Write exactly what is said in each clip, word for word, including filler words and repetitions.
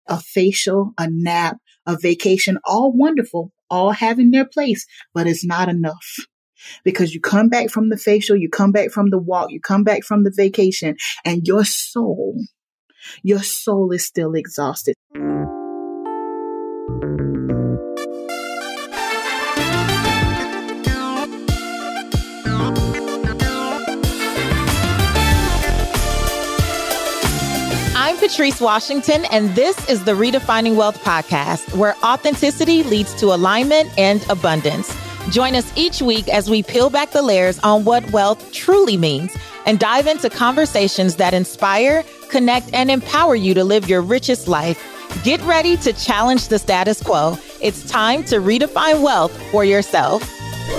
a facial, a nap, a vacation, all wonderful, all having their place, but it's not enough. Because you come back from the facial, you come back from the walk, you come back from the vacation, and your soul, your soul is still exhausted. I'm Patrice Washington, and this is the Redefining Wealth podcast, where authenticity leads to alignment and abundance. Join us each week as we peel back the layers on what wealth truly means and dive into conversations that inspire, connect, and empower you to live your richest life. Get ready to challenge the status quo. It's time to redefine wealth for yourself.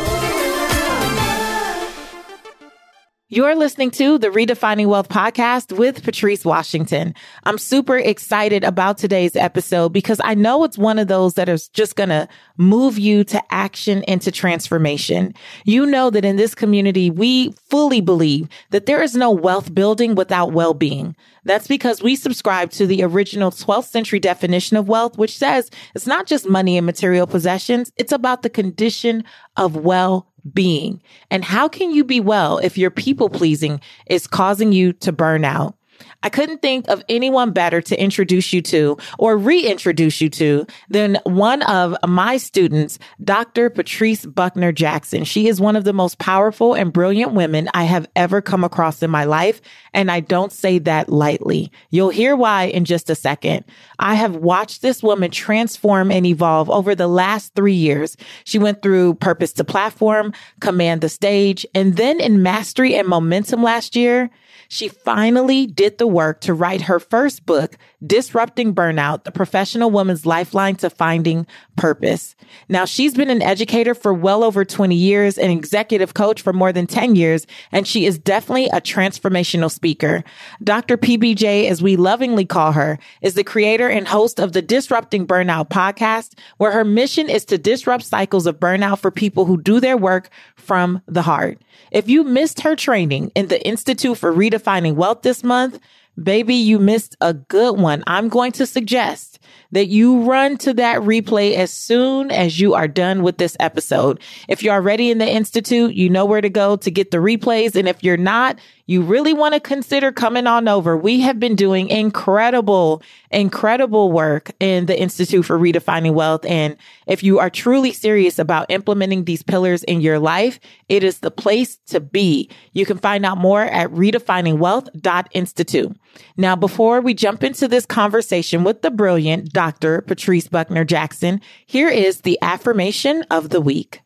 You're listening to the Redefining Wealth podcast with Patrice Washington. I'm super excited about today's episode because I know it's one of those that is just going to move you to action and to transformation. You know that in this community, we fully believe that there is no wealth building without well-being. That's because we subscribe to the original twelfth century definition of wealth, which says it's not just money and material possessions. It's about the condition of well being. And how can you be well if your people pleasing is causing you to burn out? I couldn't think of anyone better to introduce you to or reintroduce you to than one of my students, Doctor Patrice Buckner Jackson. She is one of the most powerful and brilliant women I have ever come across in my life. And I don't say that lightly. You'll hear why in just a second. I have watched this woman transform and evolve over the last three years. She went through Purpose to Platform, Command the Stage, and then in Mastery and Momentum last year, she finally did the work to write her first book, Disrupting Burnout, the professional woman's lifeline to finding purpose. Now, she's been an educator for well over twenty years, an executive coach for more than ten years, and she is definitely a transformational speaker. Doctor P B J, as we lovingly call her, is the creator and host of the Disrupting Burnout podcast, where her mission is to disrupt cycles of burnout for people who do their work from the heart. If you missed her training in the Institute for Redefining Wealth this month, baby, you missed a good one. I'm going to suggest that you run to that replay as soon as you are done with this episode. If you're already in the Institute, you know where to go to get the replays. And if you're not, you really want to consider coming on over. We have been doing incredible, incredible work in the Institute for Redefining Wealth. And if you are truly serious about implementing these pillars in your life, it is the place to be. You can find out more at redefining wealth dot institute. Now, before we jump into this conversation with the brilliant Doctor Patrice Buckner Jackson, here is the affirmation of the week.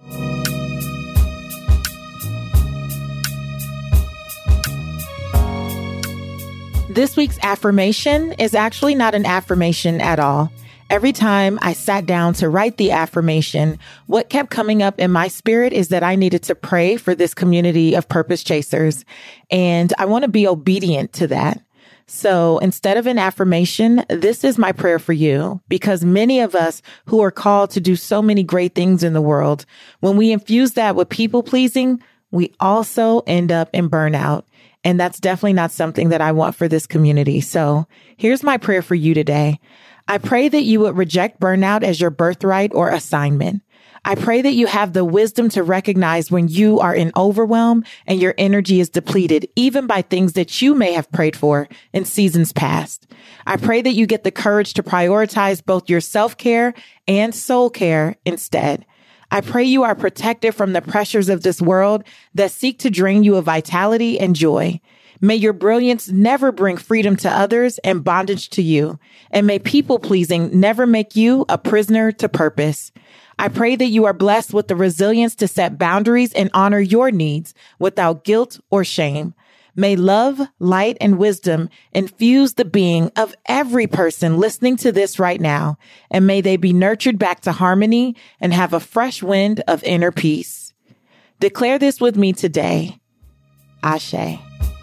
This week's affirmation is actually not an affirmation at all. Every time I sat down to write the affirmation, what kept coming up in my spirit is that I needed to pray for this community of purpose chasers. And I want to be obedient to that. So instead of an affirmation, this is my prayer for you, because many of us who are called to do so many great things in the world, when we infuse that with people pleasing, we also end up in burnout. And that's definitely not something that I want for this community. So here's my prayer for you today. I pray that you would reject burnout as your birthright or assignment. I pray that you have the wisdom to recognize when you are in overwhelm and your energy is depleted, even by things that you may have prayed for in seasons past. I pray that you get the courage to prioritize both your self-care and soul care instead. I pray you are protected from the pressures of this world that seek to drain you of vitality and joy. May your brilliance never bring freedom to others and bondage to you. And may people-pleasing never make you a prisoner to purpose. I pray that you are blessed with the resilience to set boundaries and honor your needs without guilt or shame. May love, light, and wisdom infuse the being of every person listening to this right now, and may they be nurtured back to harmony and have a fresh wind of inner peace. Declare this with me today. Ashe.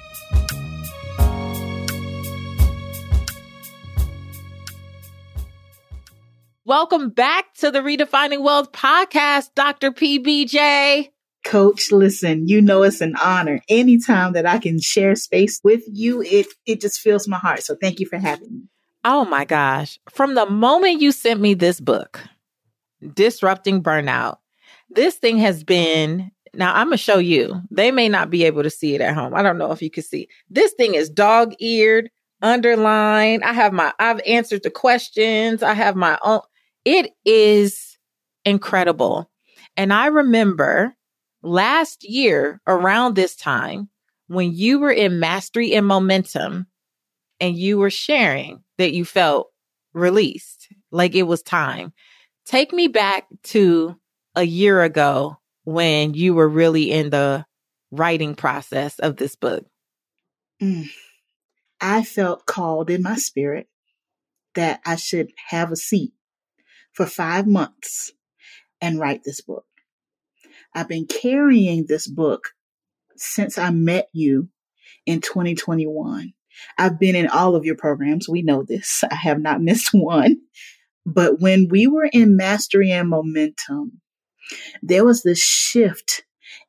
Welcome back to the Redefining Wealth podcast, Doctor P B J. Coach, listen, you know it's an honor. Anytime that I can share space with you, it it just fills my heart. So thank you for having me. Oh my gosh. From the moment you sent me this book, Disrupting Burnout, this thing has been, now I'm going to show you. They may not be able to see it at home. I don't know if you can see. This thing is dog-eared, underlined. I have my, I've answered the questions. I have my own. It is incredible. And I remember last year around this time when you were in Mastery and Momentum and you were sharing that you felt released, like it was time. Take me back to a year ago when you were really in the writing process of this book. Mm. I felt called in my spirit that I should have a seat for five months and write this book. I've been carrying this book since I met you in twenty twenty-one. I've been in all of your programs. We know this. I have not missed one. But when we were in Mastery and Momentum, there was this shift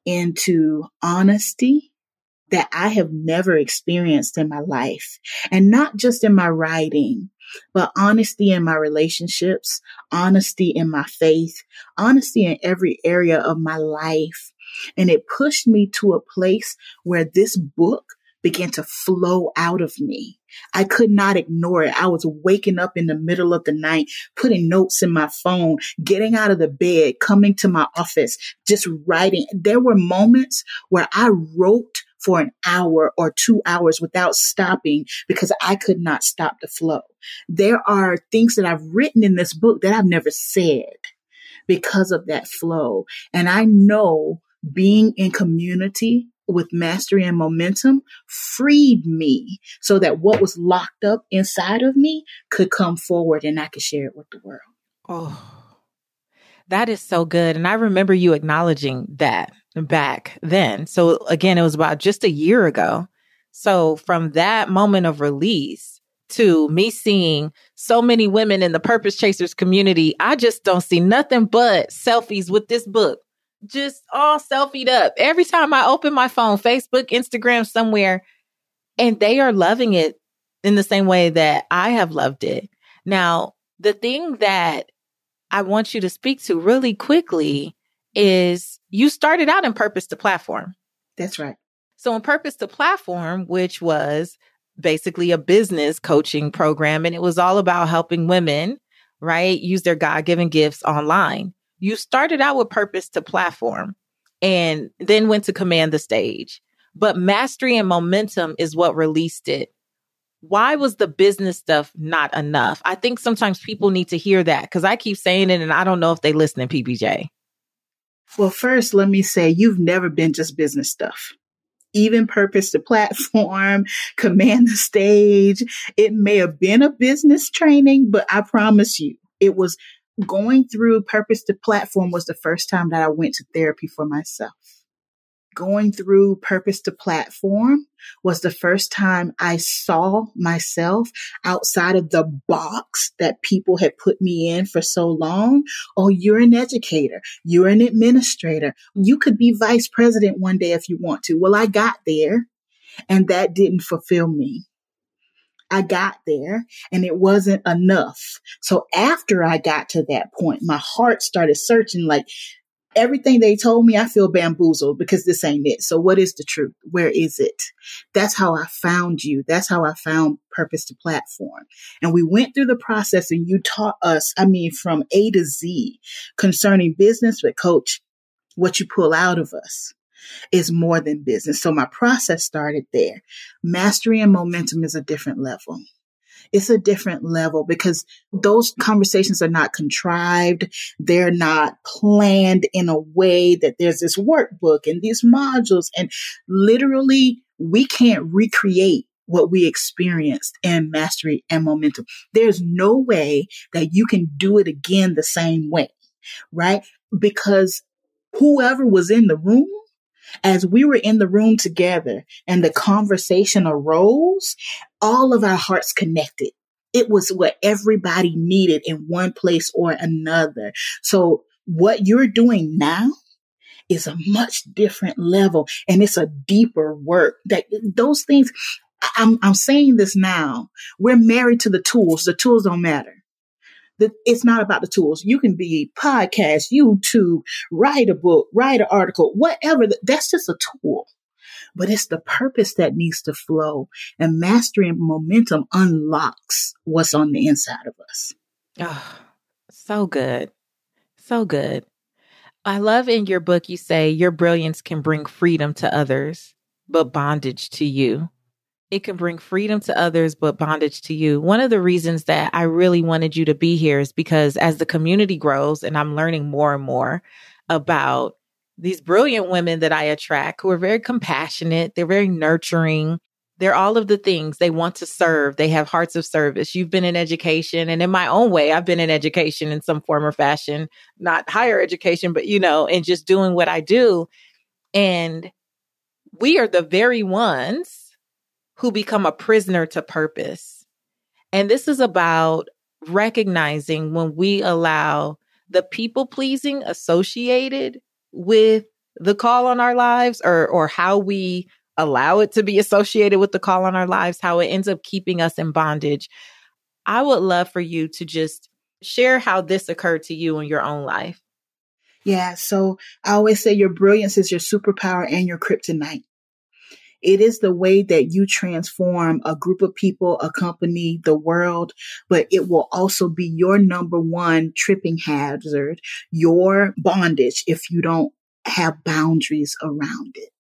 into honesty that I have never experienced in my life. And not just in my writing, but honesty in my relationships, honesty in my faith, honesty in every area of my life. And it pushed me to a place where this book began to flow out of me. I could not ignore it. I was waking up in the middle of the night, putting notes in my phone, getting out of the bed, coming to my office, just writing. There were moments where I wrote for an hour or two hours without stopping because I could not stop the flow. There are things that I've written in this book that I've never said because of that flow. And I know being in community with Mastery and Momentum freed me so that what was locked up inside of me could come forward and I could share it with the world. Oh, that is so good. And I remember you acknowledging that back then. So again, it was about just a year ago. So from that moment of release to me seeing so many women in the Purpose Chasers community, I just don't see nothing but selfies with this book. Just all selfied up. Every time I open my phone, Facebook, Instagram, somewhere, and they are loving it in the same way that I have loved it. Now, the thing that I want you to speak to really quickly is you started out in Purpose to Platform. That's right. So in Purpose to Platform, which was basically a business coaching program, and it was all about helping women, right, use their God-given gifts online. You started out with Purpose to Platform and then went to Command the Stage. But Mastery and Momentum is what released it. Why was the business stuff not enough? I think sometimes people need to hear that because I keep saying it and I don't know if they listen to P B J. Well, first, let me say you've never been just business stuff. Even Purpose to Platform, Command the Stage, it may have been a business training, but I promise you, it was going through Purpose to Platform was the first time that I went to therapy for myself. Going through Purpose to Platform was the first time I saw myself outside of the box that people had put me in for so long. Oh, you're an educator. You're an administrator. You could be vice president one day if you want to. Well, I got there and that didn't fulfill me. I got there and it wasn't enough. So after I got to that point, my heart started searching like everything they told me, I feel bamboozled because this ain't it. So what is the truth? Where is it? That's how I found you. That's how I found Purpose to Platform. And we went through the process and you taught us, I mean, from A to Z concerning business, but coach, what you pull out of us is more than business. So my process started there. Mastery and Momentum is a different level. It's a different level because those conversations are not contrived. They're not planned in a way that there's this workbook and these modules. And literally, we can't recreate what we experienced in Mastery and Momentum. There's no way that you can do it again the same way, right? Because whoever was in the room, as we were in the room together and the conversation arose, all of our hearts connected. It was what everybody needed in one place or another. So what you're doing now is a much different level and it's a deeper work. That those things, I'm, I'm saying this now. We're married to the tools. The tools don't matter. The, it's not about the tools. You can be podcast, YouTube, write a book, write an article, whatever. That's just a tool. But it's the purpose that needs to flow, and mastering momentum unlocks what's on the inside of us. Oh, so good. So good. I love in your book, you say your brilliance can bring freedom to others, but bondage to you. It can bring freedom to others, but bondage to you. One of the reasons that I really wanted you to be here is because as the community grows and I'm learning more and more about these brilliant women that I attract who are very compassionate, they're very nurturing, they're all of the things. They want to serve. They have hearts of service. You've been in education, and in my own way, I've been in education in some form or fashion, not higher education, but, you know, and just doing what I do. And we are the very ones who become a prisoner to purpose. And this is about recognizing when we allow the people pleasing associated with the call on our lives, or or how we allow it to be associated with the call on our lives, how it ends up keeping us in bondage. I would love for you to just share how this occurred to you in your own life. Yeah. So I always say your brilliance is your superpower and your kryptonite. It is the way that you transform a group of people, a company, the world, but it will also be your number one tripping hazard, your bondage if you don't have boundaries around it.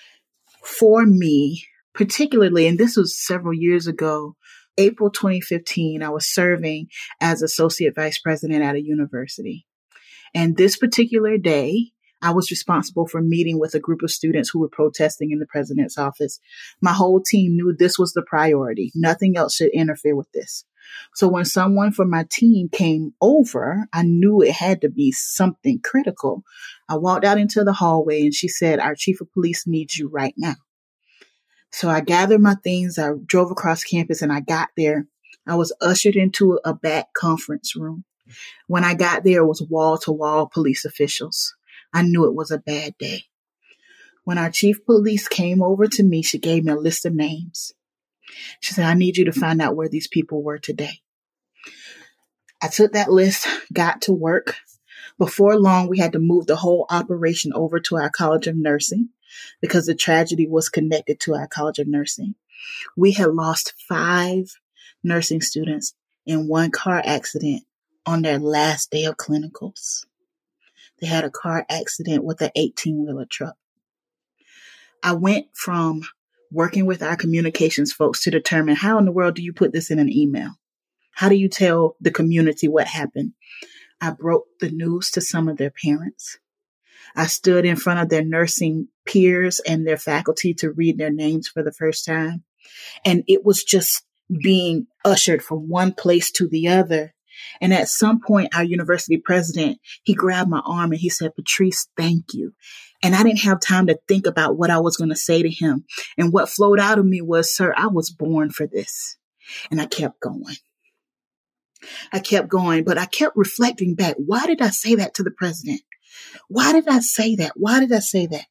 For me, particularly, and this was several years ago, April twenty fifteen, I was serving as associate vice president at a university. And this particular day, I was responsible for meeting with a group of students who were protesting in the president's office. My whole team knew this was the priority. Nothing else should interfere with this. So when someone from my team came over, I knew it had to be something critical. I walked out into the hallway and she said, "Our chief of police needs you right now." So I gathered my things. I drove across campus and I got there. I was ushered into a back conference room. When I got there, it was wall to wall police officials. I knew it was a bad day. When our chief of police came over to me, she gave me a list of names. She said, "I need you to find out where these people were today." I took that list, got to work. Before long, we had to move the whole operation over to our College of Nursing because the tragedy was connected to our College of Nursing. We had lost five nursing students in one car accident on their last day of clinicals. They had a car accident with an eighteen-wheeler truck. I went from working with our communications folks to determine how in the world do you put this in an email? How do you tell the community what happened? I broke the news to some of their parents. I stood in front of their nursing peers and their faculty to read their names for the first time. And it was just being ushered from one place to the other. And at some point, our university president, he grabbed my arm and he said, "Patrice, thank you." And I didn't have time to think about what I was going to say to him. And what flowed out of me was, "Sir, I was born for this." And I kept going. I kept going, but I kept reflecting back. Why did I say that to the president? Why did I say that? Why did I say that?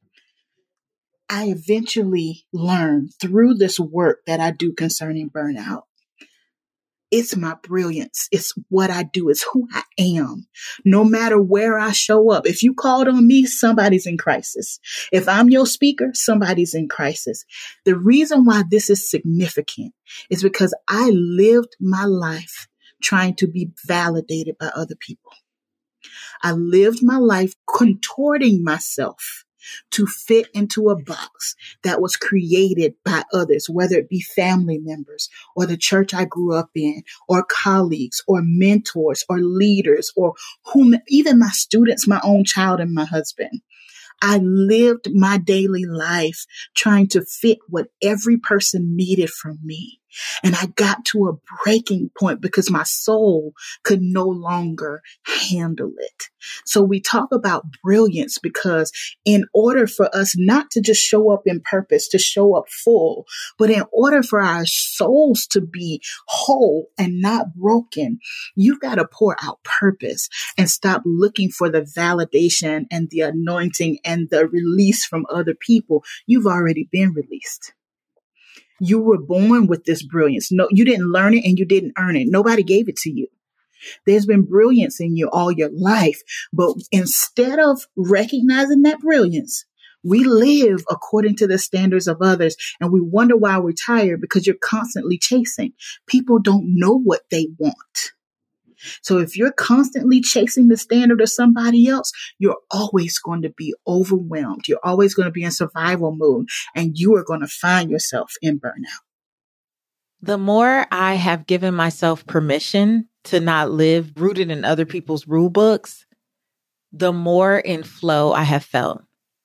I eventually learned through this work that I do concerning burnout. It's my brilliance. It's what I do. It's who I am. No matter where I show up. If you called on me, somebody's in crisis. If I'm your speaker, somebody's in crisis. The reason why this is significant is because I lived my life trying to be validated by other people. I lived my life contorting myself to fit into a box that was created by others, whether it be family members or the church I grew up in, or colleagues or mentors or leaders, or whom, even my students, my own child and my husband. I lived my daily life trying to fit what every person needed from me. And I got to a breaking point because my soul could no longer handle it. So we talk about brilliance because in order for us not to just show up in purpose, to show up full, but in order for our souls to be whole and not broken, you've got to pour out purpose and stop looking for the validation and the anointing and the release from other people. You've already been released. You were born with this brilliance. No, you didn't learn it and you didn't earn it. Nobody gave it to you. There's been brilliance in you all your life. But instead of recognizing that brilliance, we live according to the standards of others. And we wonder why we're tired, because you're constantly chasing. People don't know what they want. So if you're constantly chasing the standard of somebody else, you're always going to be overwhelmed. You're always going to be in survival mode, and you are going to find yourself in burnout. The more I have given myself permission to not live rooted in other people's rule books, the more in flow I have felt.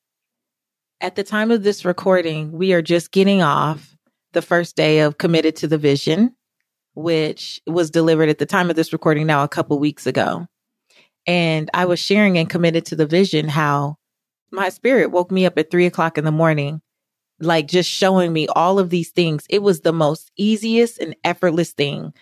At the time of this recording, we are just getting off the first day of Committed to the Vision, which was delivered at the time of this recording now a couple weeks ago. And I was sharing in Committed to the Vision how my spirit woke me up at three o'clock in the morning, like just showing me all of these things. It was the most easiest and effortless thing.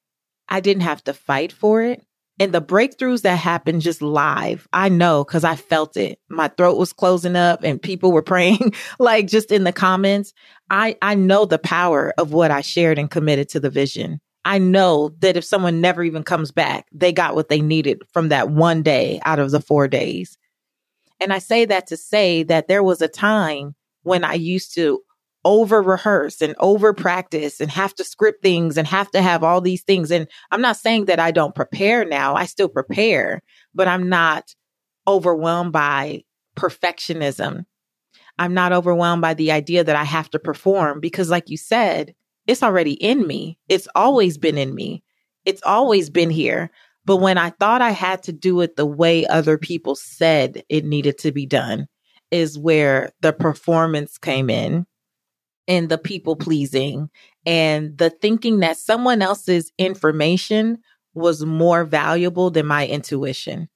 I didn't have to fight for it. And the breakthroughs that happened just live, I know, because I felt it. My throat was closing up and people were praying, like just in the comments. I, I know the power of what I shared and Committed to the Vision. I know that if someone never even comes back, they got what they needed from that one day out of the four days. And I say that to say that there was a time when I used to over rehearse and over practice and have to script things and have to have all these things. And I'm not saying that I don't prepare now. I still prepare, but I'm not overwhelmed by perfectionism. I'm not overwhelmed by the idea that I have to perform because, like you said, it's already in me. It's always been in me. It's always been here. But when I thought I had to do it the way other people said it needed to be done is where the performance came in. And the people pleasing and the thinking that someone else's information was more valuable than my intuition.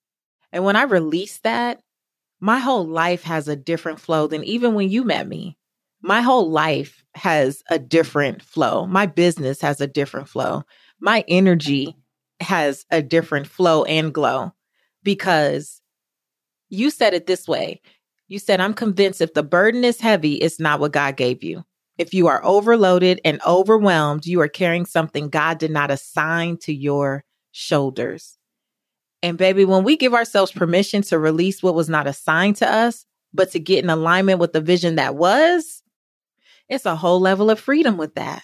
And when I released that, my whole life has a different flow than even when you met me. My whole life has a different flow. My business has a different flow. My energy has a different flow and glow because you said it this way. You said, I'm convinced if the burden is heavy, it's not what God gave you. If you are overloaded and overwhelmed, you are carrying something God did not assign to your shoulders. And baby, when we give ourselves permission to release what was not assigned to us, but to get in alignment with the vision that was, it's a whole level of freedom with that.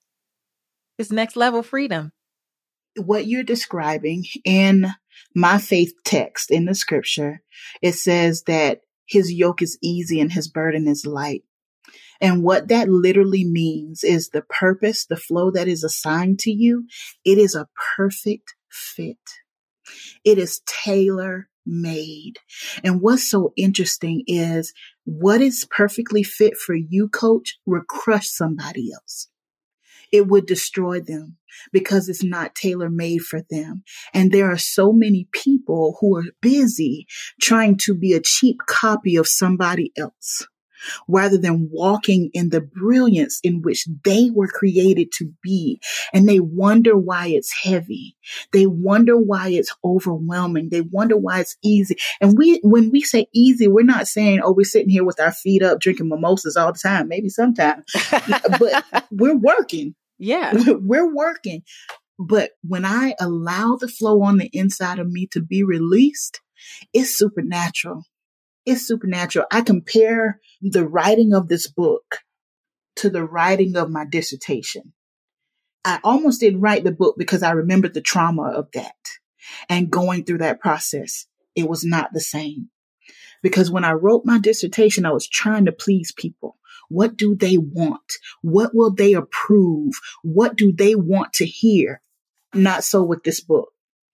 It's next level freedom. What you're describing in my faith text in the scripture, it says that his yoke is easy and his burden is light. And what that literally means is the purpose, the flow that is assigned to you, it is a perfect fit. It is tailor made. And what's so interesting is what is perfectly fit for you, coach, will crush somebody else. It would destroy them because it's not tailor-made for them. And there are so many people who are busy trying to be a cheap copy of somebody else rather than walking in the brilliance in which they were created to be. And they wonder why it's heavy. They wonder why it's overwhelming. They wonder why it's easy. And we, when we say easy, we're not saying, oh, we're sitting here with our feet up drinking mimosas all the time. Maybe sometimes, but we're working. Yeah, we're working. But when I allow the flow on the inside of me to be released, it's supernatural. It's supernatural. I compare the writing of this book to the writing of my dissertation. I almost didn't write the book because I remembered the trauma of that and going through that process. It was not the same because when I wrote my dissertation, I was trying to please people. What do they want? What will they approve? What do they want to hear? Not so with this book.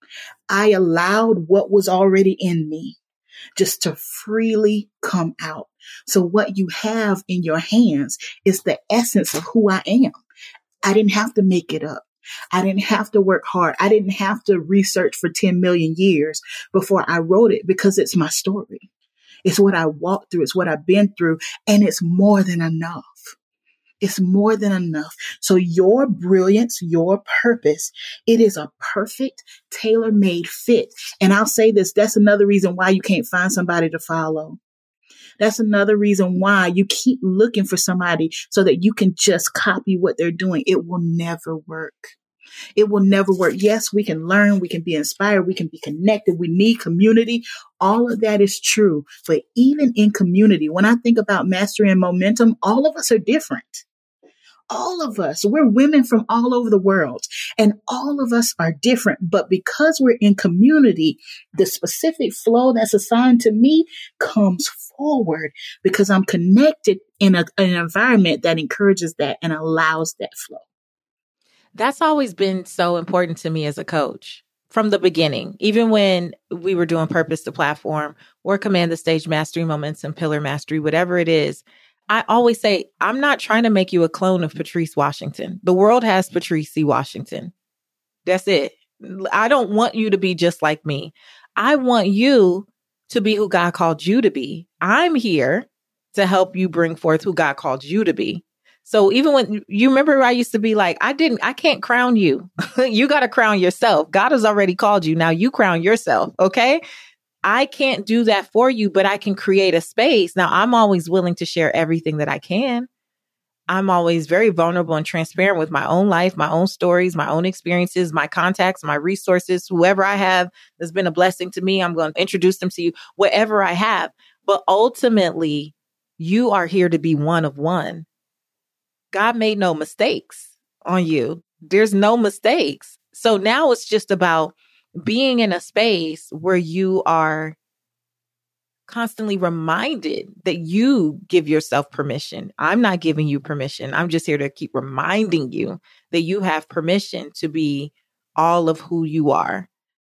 I allowed what was already in me just to freely come out. So what you have in your hands is the essence of who I am. I didn't have to make it up. I didn't have to work hard. I didn't have to research for ten million years before I wrote it because it's my story. It's what I walked through. It's what I've been through. And it's more than enough. It's more than enough. So your brilliance, your purpose, it is a perfect, tailor-made fit. And I'll say this, that's another reason why you can't find somebody to follow. That's another reason why you keep looking for somebody so that you can just copy what they're doing. It will never work. It will never work. Yes, we can learn. We can be inspired. We can be connected. We need community. All of that is true. But even in community, when I think about mastery and momentum, all of us are different. All of us, we're women from all over the world, and all of us are different. But because we're in community, the specific flow that's assigned to me comes forward because I'm connected in a, an environment that encourages that and allows that flow. That's always been so important to me as a coach from the beginning. Even when we were doing Purpose to Platform or Command the Stage Mastery, Momentum, Pillar Mastery, whatever it is, I always say, I'm not trying to make you a clone of Patrice Washington. The world has Patrice C. Washington. That's it. I don't want you to be just like me. I want you to be who God called you to be. I'm here to help you bring forth who God called you to be. So even when you remember, I used to be like, I didn't, I can't crown you. You got to crown yourself. God has already called you. Now you crown yourself. Okay. I can't do that for you, but I can create a space. Now I'm always willing to share everything that I can. I'm always very vulnerable and transparent with my own life, my own stories, my own experiences, my contacts, my resources, whoever I have that's been a blessing to me. I'm going to introduce them to you, whatever I have. But ultimately, you are here to be one of one. God made no mistakes on you. There's no mistakes. So now it's just about being in a space where you are constantly reminded that you give yourself permission. I'm not giving you permission. I'm just here to keep reminding you that you have permission to be all of who you are.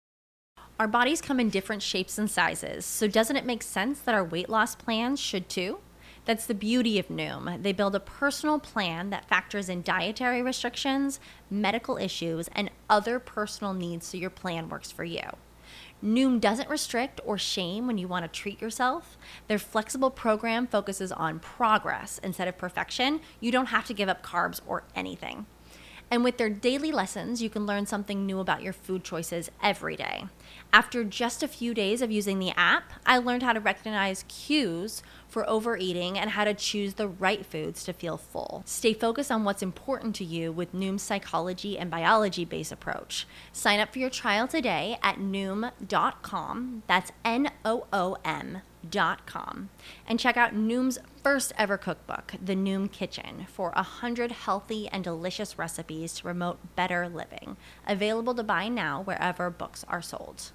Our bodies come in different shapes and sizes. So doesn't it make sense that our weight loss plans should too? That's the beauty of Noom. They build a personal plan that factors in dietary restrictions, medical issues, and other personal needs so your plan works for you. Noom doesn't restrict or shame when you want to treat yourself. Their flexible program focuses on progress instead of perfection. You don't have to give up carbs or anything. And with their daily lessons, you can learn something new about your food choices every day. After just a few days of using the app, I learned how to recognize cues for overeating and how to choose the right foods to feel full. Stay focused on what's important to you with Noom's psychology and biology-based approach. Sign up for your trial today at noom dot com. That's N O O M dot com. And check out Noom's first ever cookbook, The Noom Kitchen, for one hundred healthy and delicious recipes to promote better living. Available to buy now wherever books are sold.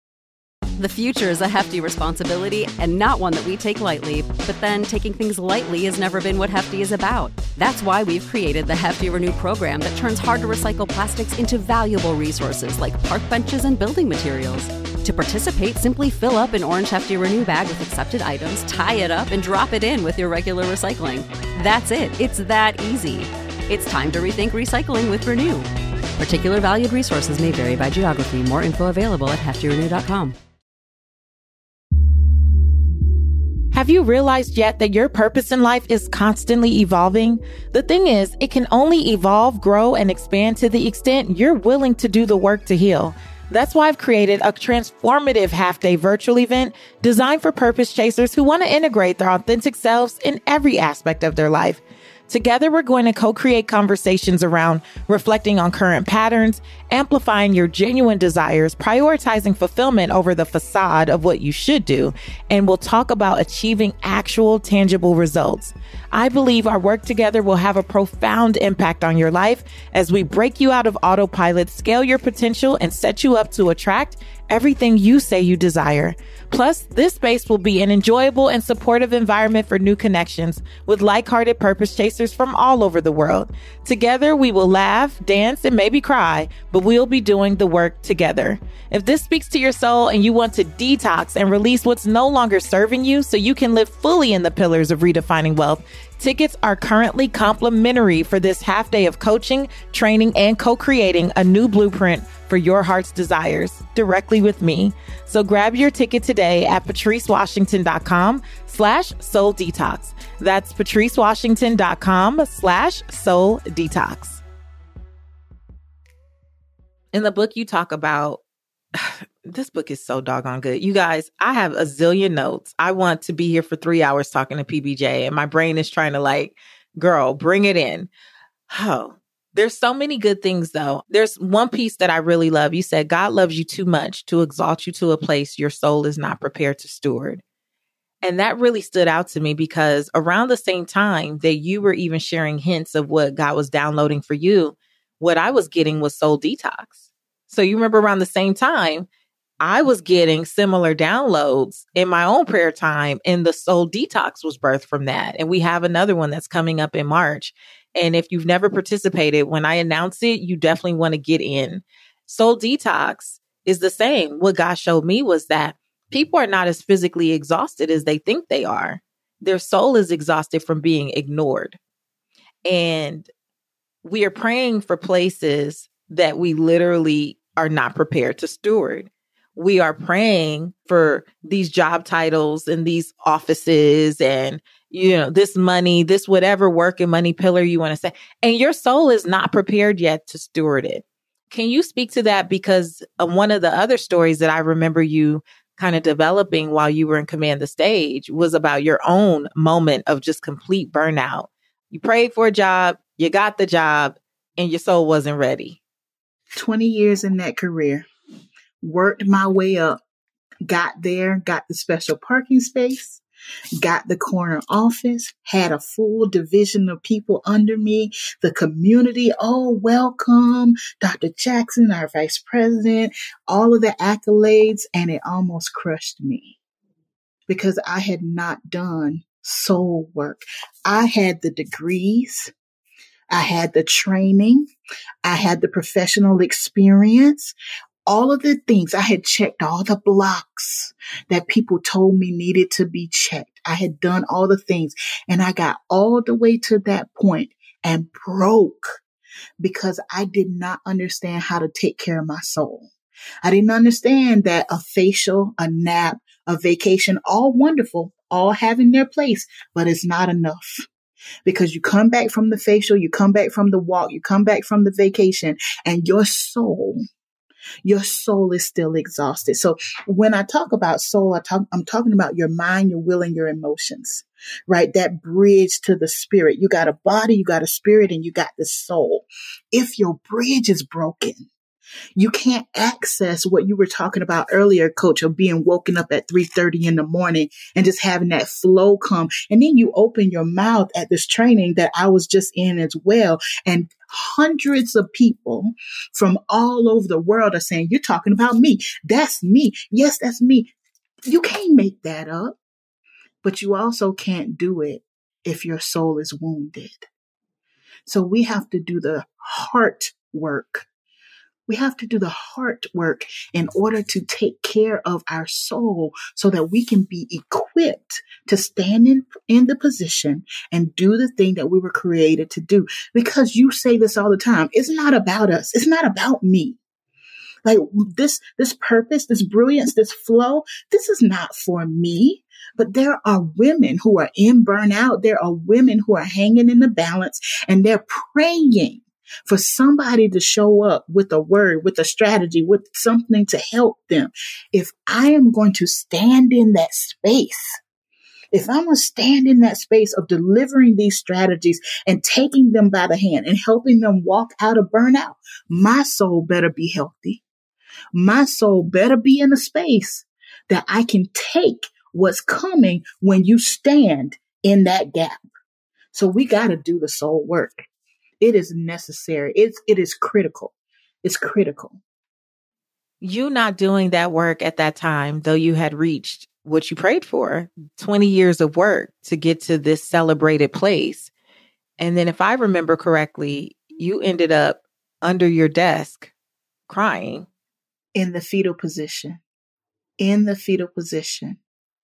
The future is a hefty responsibility and not one that we take lightly. But then taking things lightly has never been what Hefty is about. That's why we've created the Hefty Renew program that turns hard-to-recycle plastics into valuable resources like park benches and building materials. To participate, simply fill up an orange Hefty Renew bag with accepted items, tie it up, and drop it in with your regular recycling. That's it. It's that easy. It's time to rethink recycling with Renew. Particular valued resources may vary by geography. More info available at hefty renew dot com. Have you realized yet that your purpose in life is constantly evolving? The thing is, it can only evolve, grow, and expand to the extent you're willing to do the work to heal. That's why I've created a transformative half-day virtual event designed for purpose chasers who want to integrate their authentic selves in every aspect of their life. Together, we're going to co-create conversations around reflecting on current patterns, amplifying your genuine desires, prioritizing fulfillment over the facade of what you should do, and we'll talk about achieving actual tangible results. I believe our work together will have a profound impact on your life as we break you out of autopilot, scale your potential, and set you up to attract everything you say you desire. Plus, this space will be an enjoyable and supportive environment for new connections with like-hearted purpose chasers from all over the world. Together, we will laugh, dance, and maybe cry, but we'll be doing the work together. If this speaks to your soul and you want to detox and release what's no longer serving you so you can live fully in the pillars of redefining wealth, tickets are currently complimentary for this half day of coaching, training, and co-creating a new blueprint for your heart's desires directly with me. So grab your ticket today at patricewashington.com slash soul detox. That's patricewashington.com slash soul detox. In the book, you talk about this book is so doggone good. You guys, I have a zillion notes. I want to be here for three hours talking to P B J, and my brain is trying to like, girl, bring it in. Oh, there's so many good things, though. There's one piece that I really love. You said, God loves you too much to exalt you to a place your soul is not prepared to steward. And that really stood out to me because around the same time that you were even sharing hints of what God was downloading for you, what I was getting was soul detox. So you remember around the same time, I was getting similar downloads in my own prayer time, and the soul detox was birthed from that. And we have another one that's coming up in March. And if you've never participated, when I announce it, you definitely want to get in. Soul detox is the same. What God showed me was that people are not as physically exhausted as they think they are. Their soul is exhausted from being ignored. And we are praying for places that we literally are not prepared to steward. We are praying for these job titles and these offices and, you know, this money, this whatever work and money pillar you want to say. And your soul is not prepared yet to steward it. Can you speak to that? Because um, one of the other stories that I remember you kind of developing while you were in Command the Stage was about your own moment of just complete burnout. You prayed for a job, you got the job, and your soul wasn't ready. twenty years in that career, worked my way up, got there, got the special parking space, got the corner office, had a full division of people under me, the community, oh, welcome, Doctor Jackson, our vice president, all of the accolades, and it almost crushed me because I had not done soul work. I had the degrees, I had the training, I had the professional experience, all of the things. I had checked all the blocks that people told me needed to be checked. I had done all the things, and I got all the way to that point and broke because I did not understand how to take care of my soul. I didn't understand that a facial, a nap, a vacation, all wonderful, all having their place, but it's not enough. Because you come back from the facial, you come back from the walk, you come back from the vacation, and your soul, your soul is still exhausted. So when I talk about soul, I talk, I'm talking about your mind, your will, and your emotions, right? That bridge to the spirit. You got a body, you got a spirit, and you got the soul. If your bridge is broken, you can't access what you were talking about earlier, Coach, of being woken up at three thirty in the morning and just having that flow come. And then you open your mouth at this training that I was just in as well. And hundreds of people from all over the world are saying, you're talking about me. That's me. Yes, that's me. You can't make that up, but you also can't do it if your soul is wounded. So we have to do the heart work. We have to do the heart work in order to take care of our soul so that we can be equipped to stand in, in the position and do the thing that we were created to do. Because you say this all the time. It's not about us. It's not about me. Like this, this purpose, this brilliance, this flow, this is not for me. But there are women who are in burnout. There are women who are hanging in the balance, and they're praying for somebody to show up with a word, with a strategy, with something to help them. If I am going to stand in that space, if I'm going to stand in that space of delivering these strategies and taking them by the hand and helping them walk out of burnout, my soul better be healthy. My soul better be in a space that I can take what's coming when you stand in that gap. So we got to do the soul work. It is necessary. It's, it is critical. It's critical. You not doing that work at that time, though you had reached what you prayed for, twenty years of work to get to this celebrated place. And then if I remember correctly, you ended up under your desk crying. In the fetal position. In the fetal position.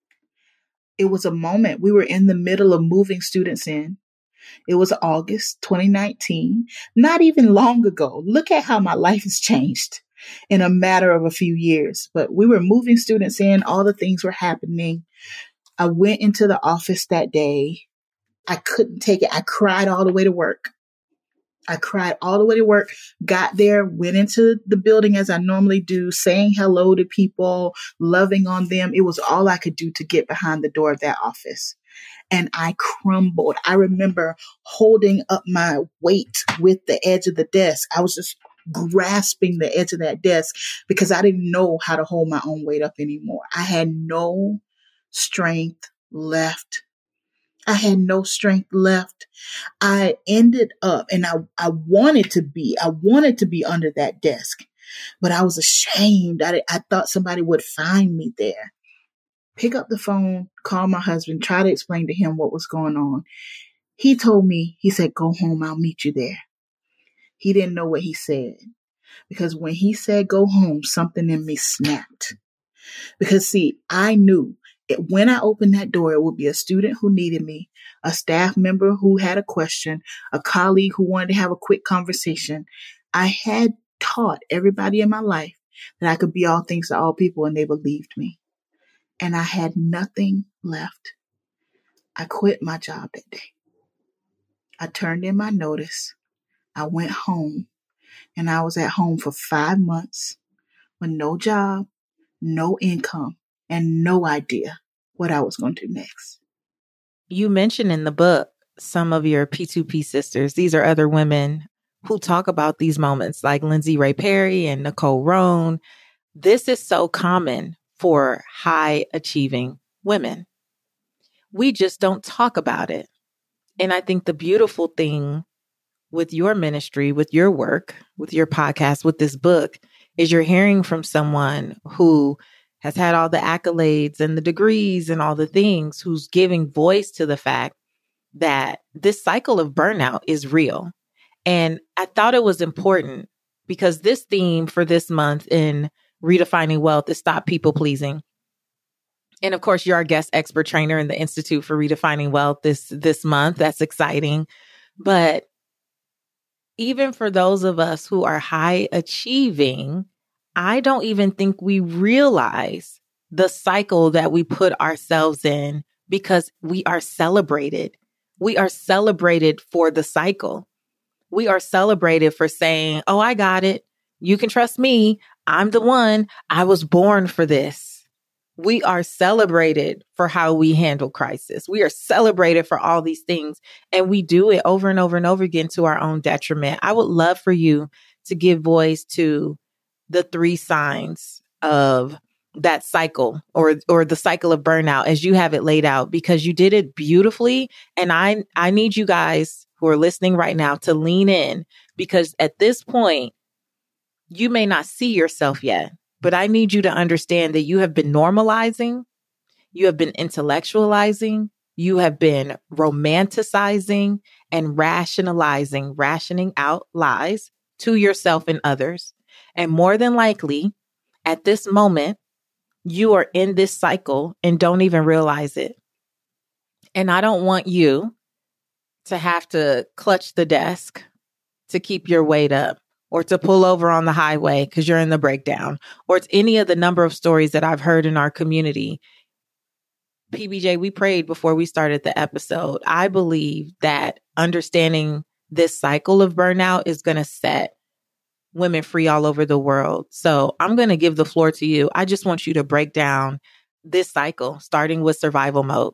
It was a moment. We were in the middle of moving students in. It was August twenty nineteen, not even long ago. Look at how my life has changed in a matter of a few years. But we were moving students in. All the things were happening. I went into the office that day. I couldn't take it. I cried all the way to work. I cried all the way to work, got there, went into the building as I normally do, saying hello to people, loving on them. It was all I could do to get behind the door of that office. And I crumbled. I remember holding up my weight with the edge of the desk. I was just grasping the edge of that desk because I didn't know how to hold my own weight up anymore. I had no strength left. I had no strength left. I ended up, and I, I wanted to be, I wanted to be under that desk, but I was ashamed. I, I thought somebody would find me there. Pick up the phone, call my husband, try to explain to him what was going on. He told me, he said, go home, I'll meet you there. He didn't know what he said, because when he said go home, something in me snapped. Because see, I knew it, when I opened that door, it would be a student who needed me, a staff member who had a question, a colleague who wanted to have a quick conversation. I had taught everybody in my life that I could be all things to all people, and they believed me. And I had nothing left. I quit my job that day. I turned in my notice. I went home, and I was at home for five months with no job, no income, and no idea what I was going to do next. You mentioned in the book some of your P two P sisters. These are other women who talk about these moments, like Lindsay Ray Perry and Nicole Roan. This is so common for high achieving women. We just don't talk about it. And I think the beautiful thing with your ministry, with your work, with your podcast, with this book, is you're hearing from someone who has had all the accolades and the degrees and all the things, who's giving voice to the fact that this cycle of burnout is real. And I thought it was important because this theme for this month in Redefining Wealth is stop people pleasing. And of course, you're our guest expert trainer in the Institute for Redefining Wealth this, this month. That's exciting. But even for those of us who are high achieving, I don't even think we realize the cycle that we put ourselves in, because we are celebrated. We are celebrated for the cycle. We are celebrated for saying, oh, I got it. You can trust me. I'm the one. I was born for this. We are celebrated for how we handle crisis. We are celebrated for all these things. And we do it over and over and over again to our own detriment. I would love for you to give voice to the three signs of that cycle, or or the cycle of burnout as you have it laid out, because you did it beautifully. And I I need you guys who are listening right now to lean in, because at this point, you may not see yourself yet, but I need you to understand that you have been normalizing, you have been intellectualizing, you have been romanticizing and rationalizing, rationing out lies to yourself and others. And more than likely, at this moment, you are in this cycle and don't even realize it. And I don't want you to have to clutch the desk to keep your weight up, or to pull over on the highway because you're in the breakdown, or it's any of the number of stories that I've heard in our community. P B J, we prayed before we started the episode. I believe that understanding this cycle of burnout is going to set women free all over the world. So I'm going to give the floor to you. I just want you to break down this cycle, starting with survival mode.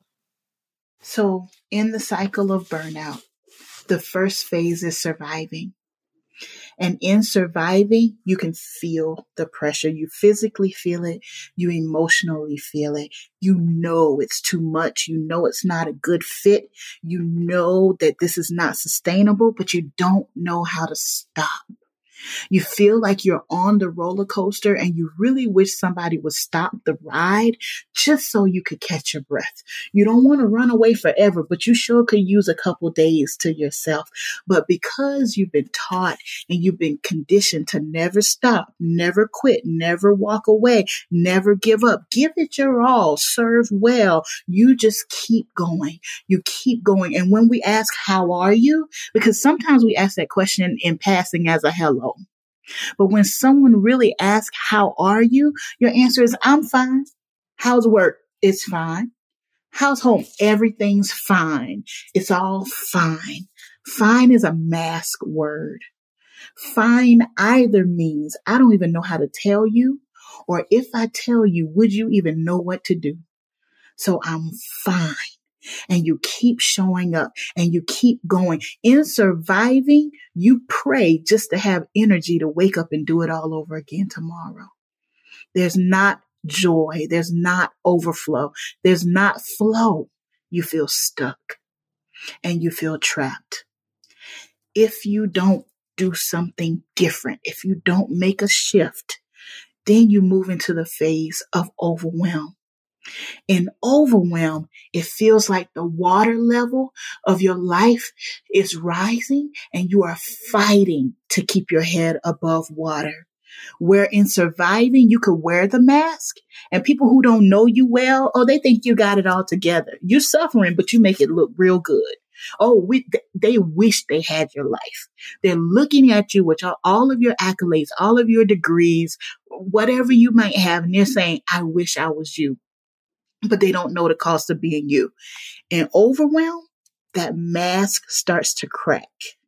So in the cycle of burnout, the first phase is surviving. And in surviving, you can feel the pressure. You physically feel it. You emotionally feel it. You know it's too much. You know it's not a good fit. You know that this is not sustainable, but you don't know how to stop. You feel like you're on the roller coaster and you really wish somebody would stop the ride just so you could catch your breath. You don't want to run away forever, but you sure could use a couple days to yourself. But because you've been taught and you've been conditioned to never stop, never quit, never walk away, never give up, give it your all, serve well, you just keep going. You keep going. And when we ask, how are you? Because sometimes we ask that question in passing as a hello. But when someone really asks, how are you? Your answer is, I'm fine. How's work? It's fine. How's home? Everything's fine. It's all fine. Fine is a mask word. Fine either means I don't even know how to tell you, or if I tell you, would you even know what to do? So I'm fine. And you keep showing up and you keep going. In surviving, you pray just to have energy to wake up and do it all over again tomorrow. There's not joy. There's not overflow. There's not flow. You feel stuck and you feel trapped. If you don't do something different, if you don't make a shift, then you move into the phase of overwhelm. In overwhelm, it feels like the water level of your life is rising and you are fighting to keep your head above water. Where in surviving, you could wear the mask and people who don't know you well, oh, they think you got it all together. You're suffering, but you make it look real good. Oh, we, they wish they had your life. They're looking at you with all of your accolades, all of your degrees, whatever you might have. And they're saying, I wish I was you. But they don't know the cost of being you. In overwhelm, that mask starts to crack.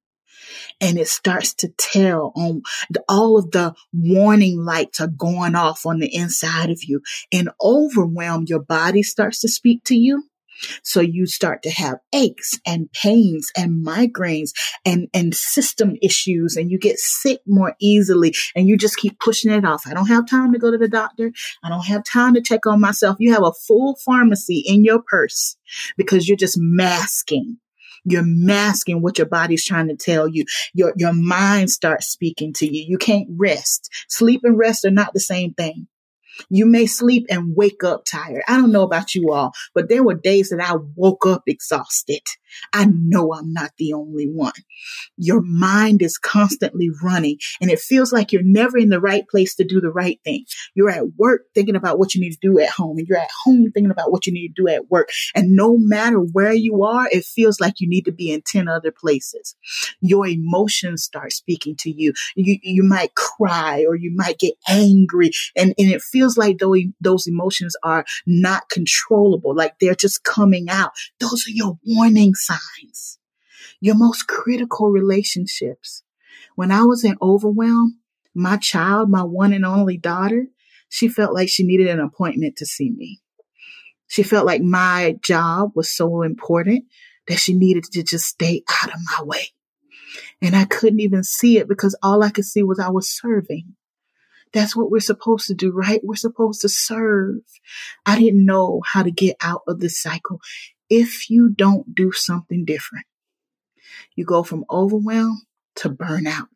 And it starts to tell on the, all of the warning lights are going off on the inside of you. In overwhelm, your body starts to speak to you. So you start to have aches and pains and migraines and, and system issues, and you get sick more easily and you just keep pushing it off. I don't have time to go to the doctor. I don't have time to check on myself. You have a full pharmacy in your purse because you're just masking. You're masking what your body's trying to tell you. Your, your mind starts speaking to you. You can't rest. Sleep and rest are not the same thing. You may sleep and wake up tired. I don't know about you all, but there were days that I woke up exhausted. I know I'm not the only one. Your mind is constantly running and it feels like you're never in the right place to do the right thing. You're at work thinking about what you need to do at home, and you're at home thinking about what you need to do at work. And no matter where you are, it feels like you need to be in ten other places. Your emotions start speaking to you. You, you might cry or you might get angry, and, and it feels like those, those emotions are not controllable, like they're just coming out. Those are your warning signs. Your most critical relationships. When I was in overwhelm, my child, my one and only daughter, she felt like she needed an appointment to see me. She felt like my job was so important that she needed to just stay out of my way. And I couldn't even see it because all I could see was I was serving. That's what we're supposed to do, right? We're supposed to serve. I didn't know how to get out of this cycle. If you don't do something different, you go from overwhelm to burnout.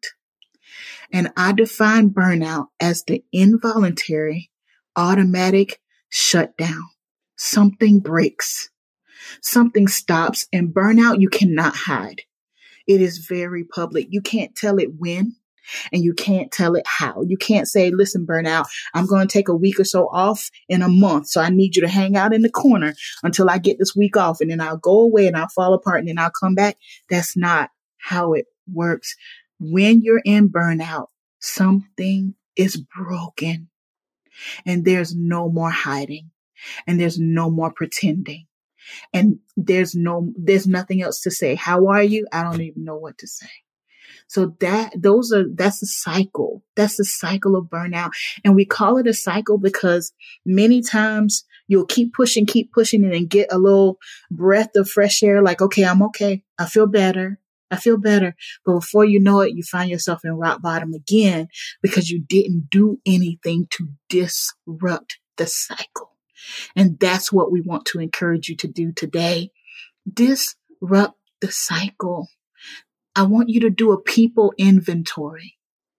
And I define burnout as the involuntary, automatic shutdown. Something breaks. Something stops, and burnout you cannot hide. It is very public. You can't tell it when. And you can't tell it how. You can't say, listen, burnout, I'm going to take a week or so off in a month. So I need you to hang out in the corner until I get this week off. And then I'll go away and I'll fall apart and then I'll come back. That's not how it works. When you're in burnout, something is broken and there's no more hiding and there's no more pretending. And there's no, there's nothing else to say. How are you? I don't even know what to say. So that, those are, that's a cycle. That's the cycle of burnout. And we call it a cycle because many times you'll keep pushing, keep pushing and then get a little breath of fresh air. Like, okay, I'm okay. I feel better. I feel better. But before you know it, you find yourself in rock bottom again because you didn't do anything to disrupt the cycle. And that's what we want to encourage you to do today. Disrupt the cycle. I want you to do a people inventory.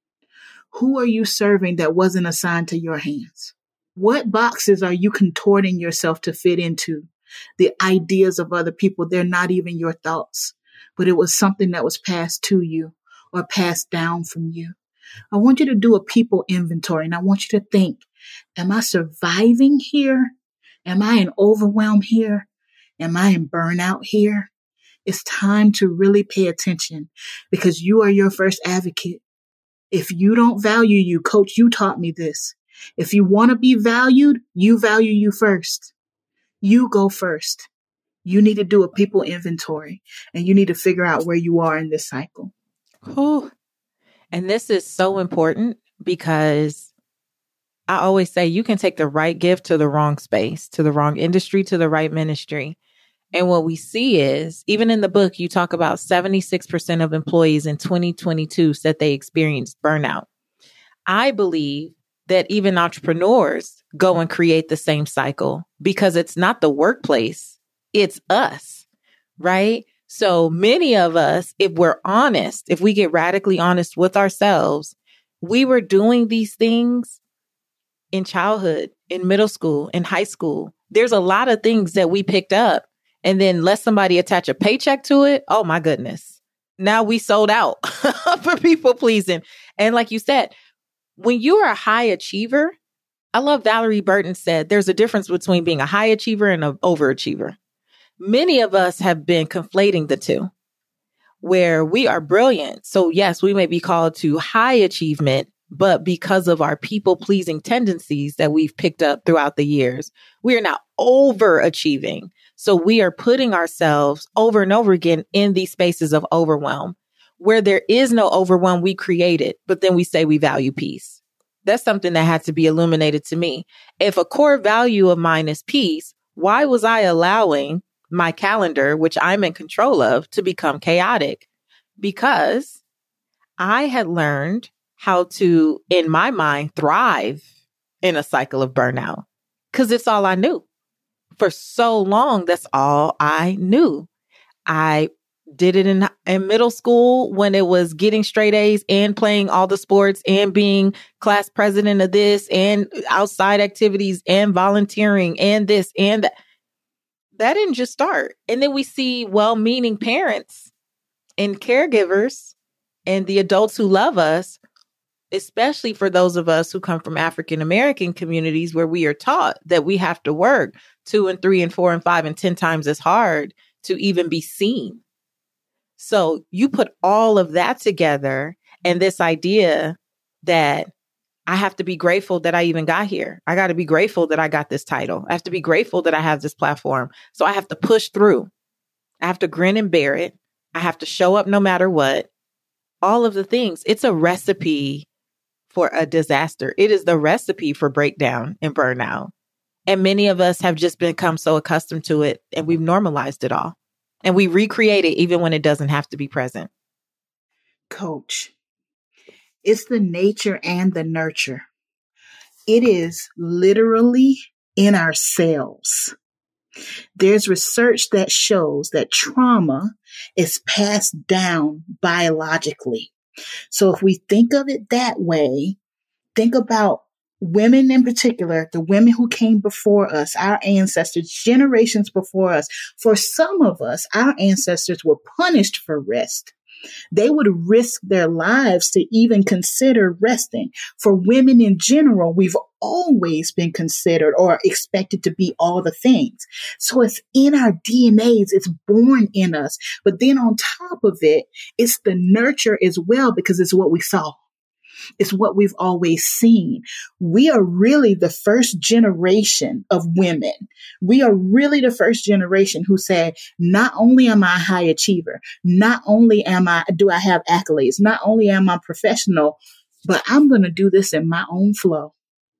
Who are you serving that wasn't assigned to your hands? What boxes are you contorting yourself to fit into? The ideas of other people, they're not even your thoughts, but it was something that was passed to you or passed down from you. I want you to do a people inventory, and I want you to think, am I surviving here? Am I in overwhelm here? Am I in burnout here? It's time to really pay attention because you are your first advocate. If you don't value you, coach, you taught me this. If you want to be valued, you value you first. You go first. You need to do a people inventory, and you need to figure out where you are in this cycle. Whew. And this is so important because I always say you can take the right gift to the wrong space, to the wrong industry, to the right ministry. And what we see is, even in the book, you talk about seventy-six percent of employees in twenty twenty-two said they experienced burnout. I believe that even entrepreneurs go and create the same cycle because it's not the workplace, it's us, right? So many of us, if we're honest, if we get radically honest with ourselves, we were doing these things in childhood, in middle school, in high school. There's a lot of things that we picked up, and then let somebody attach a paycheck to it. Oh my goodness. Now we sold out for people pleasing. And like you said, when you're a high achiever, I love Valerie Burton said there's a difference between being a high achiever and an overachiever. Many of us have been conflating the two, where we are brilliant. So yes, we may be called to high achievement, but because of our people-pleasing tendencies that we've picked up throughout the years, we are now overachieving. So we are putting ourselves over and over again in these spaces of overwhelm. Where there is no overwhelm, we create it, but then we say we value peace. That's something that had to be illuminated to me. If a core value of mine is peace, why was I allowing my calendar, which I'm in control of, to become chaotic? Because I had learned how to, in my mind, thrive in a cycle of burnout because it's all I knew. For so long, that's all I knew. I did it in, in middle school when it was getting straight A's and playing all the sports and being class president of this and outside activities and volunteering and this and that. That didn't just start. And then we see well-meaning parents and caregivers and the adults who love us, especially for those of us who come from African-American communities where we are taught that we have to work two and three and four and five and ten times as hard to even be seen. So you put all of that together and this idea that I have to be grateful that I even got here. I got to be grateful that I got this title. I have to be grateful that I have this platform. So I have to push through. I have to grin and bear it. I have to show up no matter what. All of the things. It's a recipe for a disaster. It is the recipe for breakdown and burnout. And many of us have just become so accustomed to it and we've normalized it all. And we recreate it even when it doesn't have to be present. Coach, it's the nature and the nurture. It is literally in our cells. There's research that shows that trauma is passed down biologically. So if we think of it that way, think about women in particular, the women who came before us, our ancestors, generations before us. For some of us, our ancestors were punished for rest. They would risk their lives to even consider resting. For women in general, we've always been considered or expected to be all the things. So it's in our D N As, it's born in us. But then on top of it, it's the nurture as well, because it's what we saw. It's what we've always seen. We are really the first generation of women. We are really the first generation who say, not only am I a high achiever, not only am I, do I have accolades, not only am I professional, but I'm going to do this in my own flow.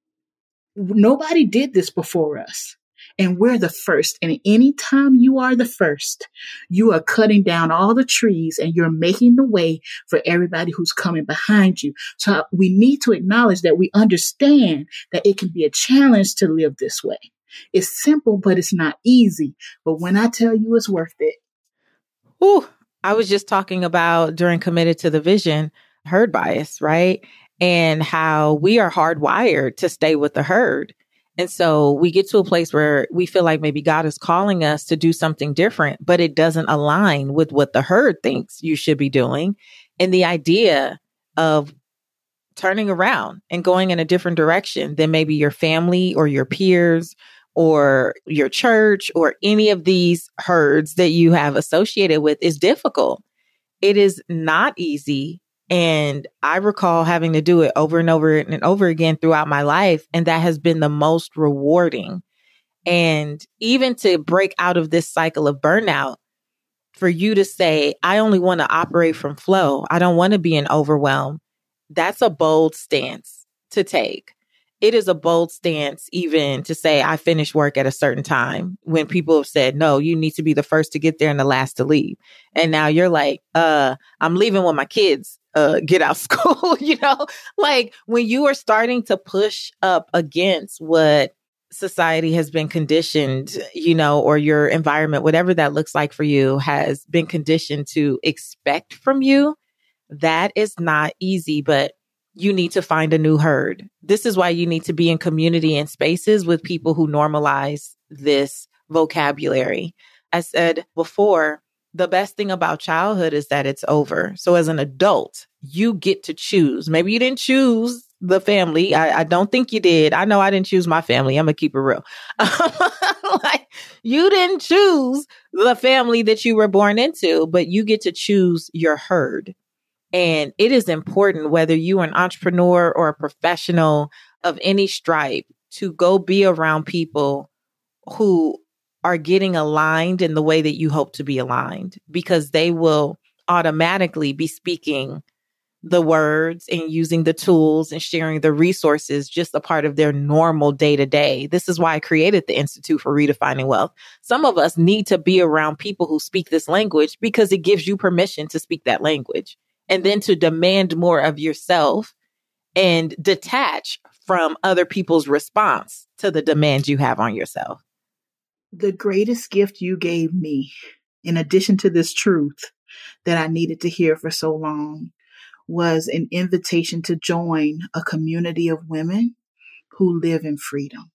Nobody did this before us. And we're the first. And anytime you are the first, you are cutting down all the trees and you're making the way for everybody who's coming behind you. So we need to acknowledge that we understand that it can be a challenge to live this way. It's simple, but it's not easy. But when I tell you it's worth it. Ooh, I was just talking about during Committed to the Vision, herd bias, right? And how we are hardwired to stay with the herd. And so we get to a place where we feel like maybe God is calling us to do something different, but it doesn't align with what the herd thinks you should be doing. And the idea of turning around and going in a different direction than maybe your family or your peers or your church or any of these herds that you have associated with is difficult. It is not easy. And I recall having to do it over and over and over again throughout my life. And that has been the most rewarding. And even to break out of this cycle of burnout, for you to say, I only want to operate from flow. I don't want to be in overwhelm. That's a bold stance to take. It is a bold stance even to say, I finish work at a certain time when people have said, no, you need to be the first to get there and the last to leave. And now you're like, uh, I'm leaving when my kids uh, get out of school, you know, like when you are starting to push up against what society has been conditioned, you know, or your environment, whatever that looks like for you, has been conditioned to expect from you. That is not easy, but you need to find a new herd. This is why you need to be in community and spaces with people who normalize this vocabulary. I said before, the best thing about childhood is that it's over. So as an adult, you get to choose. Maybe you didn't choose the family. I, I don't think you did. I know I didn't choose my family. I'm going to keep it real. Like, you didn't choose the family that you were born into, but you get to choose your herd. And it is important, whether you are an entrepreneur or a professional of any stripe, to go be around people who are getting aligned in the way that you hope to be aligned, because they will automatically be speaking the words and using the tools and sharing the resources, just a part of their normal day to day. This is why I created the Institute for Redefining Wealth. Some of us need to be around people who speak this language because it gives you permission to speak that language, and then to demand more of yourself and detach from other people's response to the demands you have on yourself. The greatest gift you gave me, in addition to this truth that I needed to hear for so long, was an invitation to join a community of women who live in freedom.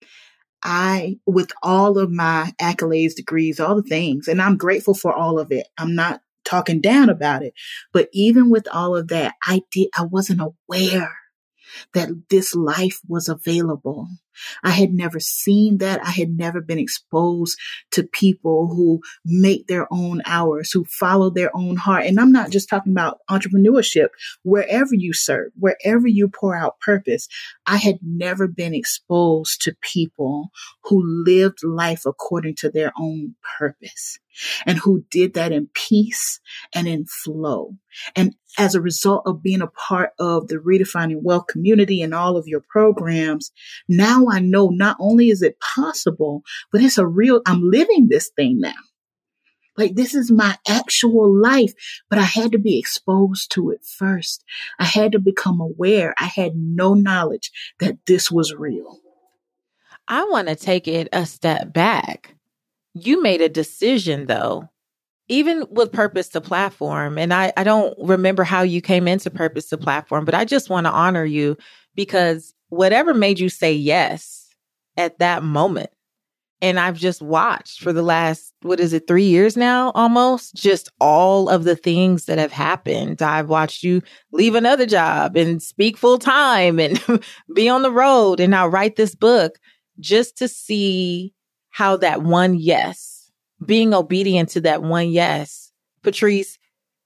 I, with all of my accolades, degrees, all the things, and I'm grateful for all of it. I'm not talking down about it, but even with all of that, I did, I wasn't aware that this life was available. I had never seen that. I had never been exposed to people who make their own hours, who follow their own heart. And I'm not just talking about entrepreneurship. Wherever you serve, wherever you pour out purpose, I had never been exposed to people who lived life according to their own purpose and who did that in peace and in flow. And as a result of being a part of the Redefining Wealth community and all of your programs, now I know not only is it possible, but it's a real, I'm living this thing now. Like, this is my actual life, but I had to be exposed to it first. I had to become aware. I had no knowledge that this was real. I want to take it a step back. You made a decision, though, even with Purpose to Platform. And I, I don't remember how you came into Purpose to Platform, but I just want to honor you, because whatever made you say yes at that moment. And I've just watched for the last, what is it, three years now, almost, just all of the things that have happened. I've watched you leave another job and speak full time and be on the road and now write this book, just to see how that one yes, being obedient to that one yes, Patrice,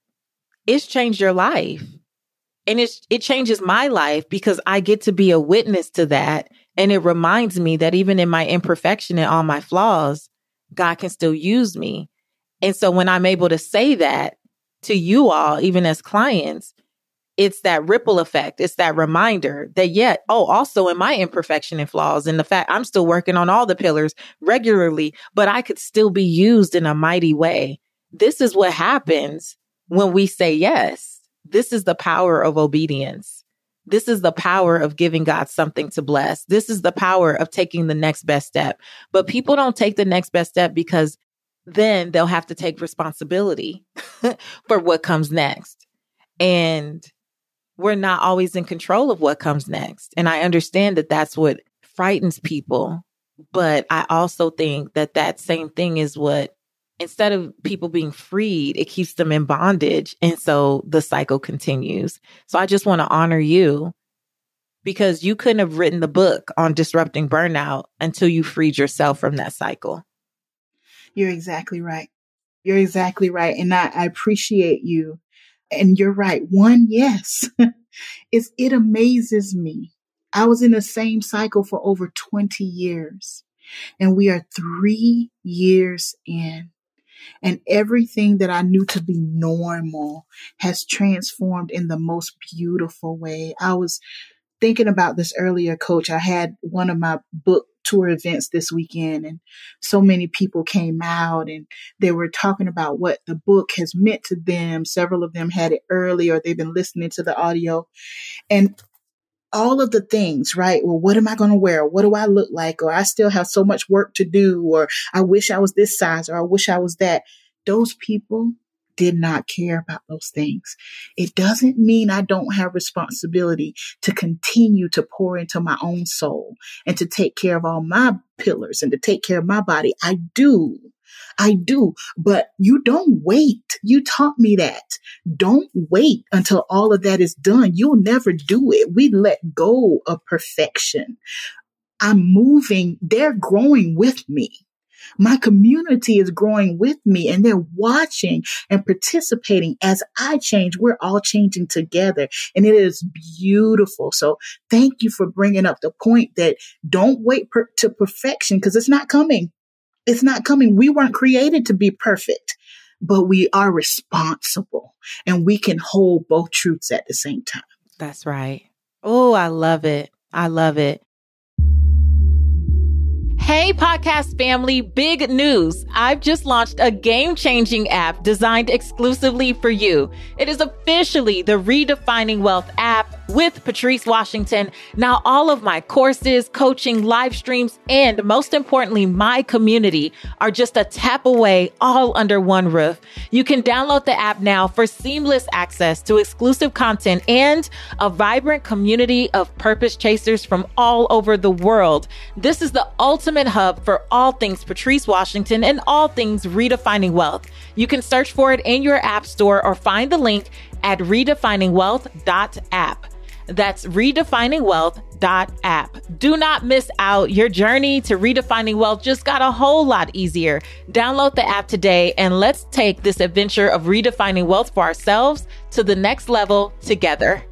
it's changed your life. And it's, it changes my life because I get to be a witness to that. And it reminds me that even in my imperfection and all my flaws, God can still use me. And so when I'm able to say that to you all, even as clients, it's that ripple effect. It's that reminder that, yeah, oh, also in my imperfection and flaws, and the fact I'm still working on all the pillars regularly, but I could still be used in a mighty way. This is what happens when we say yes. This is the power of obedience. This is the power of giving God something to bless. This is the power of taking the next best step. But people don't take the next best step because then they'll have to take responsibility for what comes next. And we're not always in control of what comes next. And I understand that that's what frightens people. But I also think that that same thing is what, instead of people being freed, it keeps them in bondage. And so the cycle continues. So I just want to honor you, because you couldn't have written the book on disrupting burnout until you freed yourself from that cycle. You're exactly right. You're exactly right. And I, I appreciate you. And you're right. One, yes, it's, it amazes me. I was in the same cycle for over twenty years. And we are three years in. And everything that I knew to be normal has transformed in the most beautiful way. I was thinking about this earlier, Coach. I had one of my book tour events this weekend, and so many people came out and they were talking about what the book has meant to them. Several of them had it early, or they've been listening to the audio. And all of the things, right? Well, what am I going to wear? What do I look like? Or I still have so much work to do, or I wish I was this size, or I wish I was that. Those people did not care about those things. It doesn't mean I don't have responsibility to continue to pour into my own soul and to take care of all my pillars and to take care of my body. I do. I do. But you don't wait. You taught me that. Don't wait until all of that is done. You'll never do it. We let go of perfection. I'm moving. They're growing with me. My community is growing with me, and they're watching and participating as I change. We're all changing together, and it is beautiful. So thank you for bringing up the point that don't wait per- to perfection, because it's not coming. It's not coming. We weren't created to be perfect, but we are responsible, and we can hold both truths at the same time. That's right. Oh, I love it. I love it. Hey, podcast family, big news. I've just launched a game-changing app designed exclusively for you. It is officially the Redefining Wealth app with Patrice Washington. Now, all of my courses, coaching, live streams, and most importantly, my community are just a tap away, all under one roof. You can download the app now for seamless access to exclusive content and a vibrant community of purpose chasers from all over the world. This is the ultimate hub for all things Patrice Washington and all things Redefining Wealth. You can search for it in your app store or find the link at redefining wealth dot app. That's redefining wealth dot app. Do not miss out. Your journey to redefining wealth just got a whole lot easier. Download the app today and let's take this adventure of redefining wealth for ourselves to the next level together.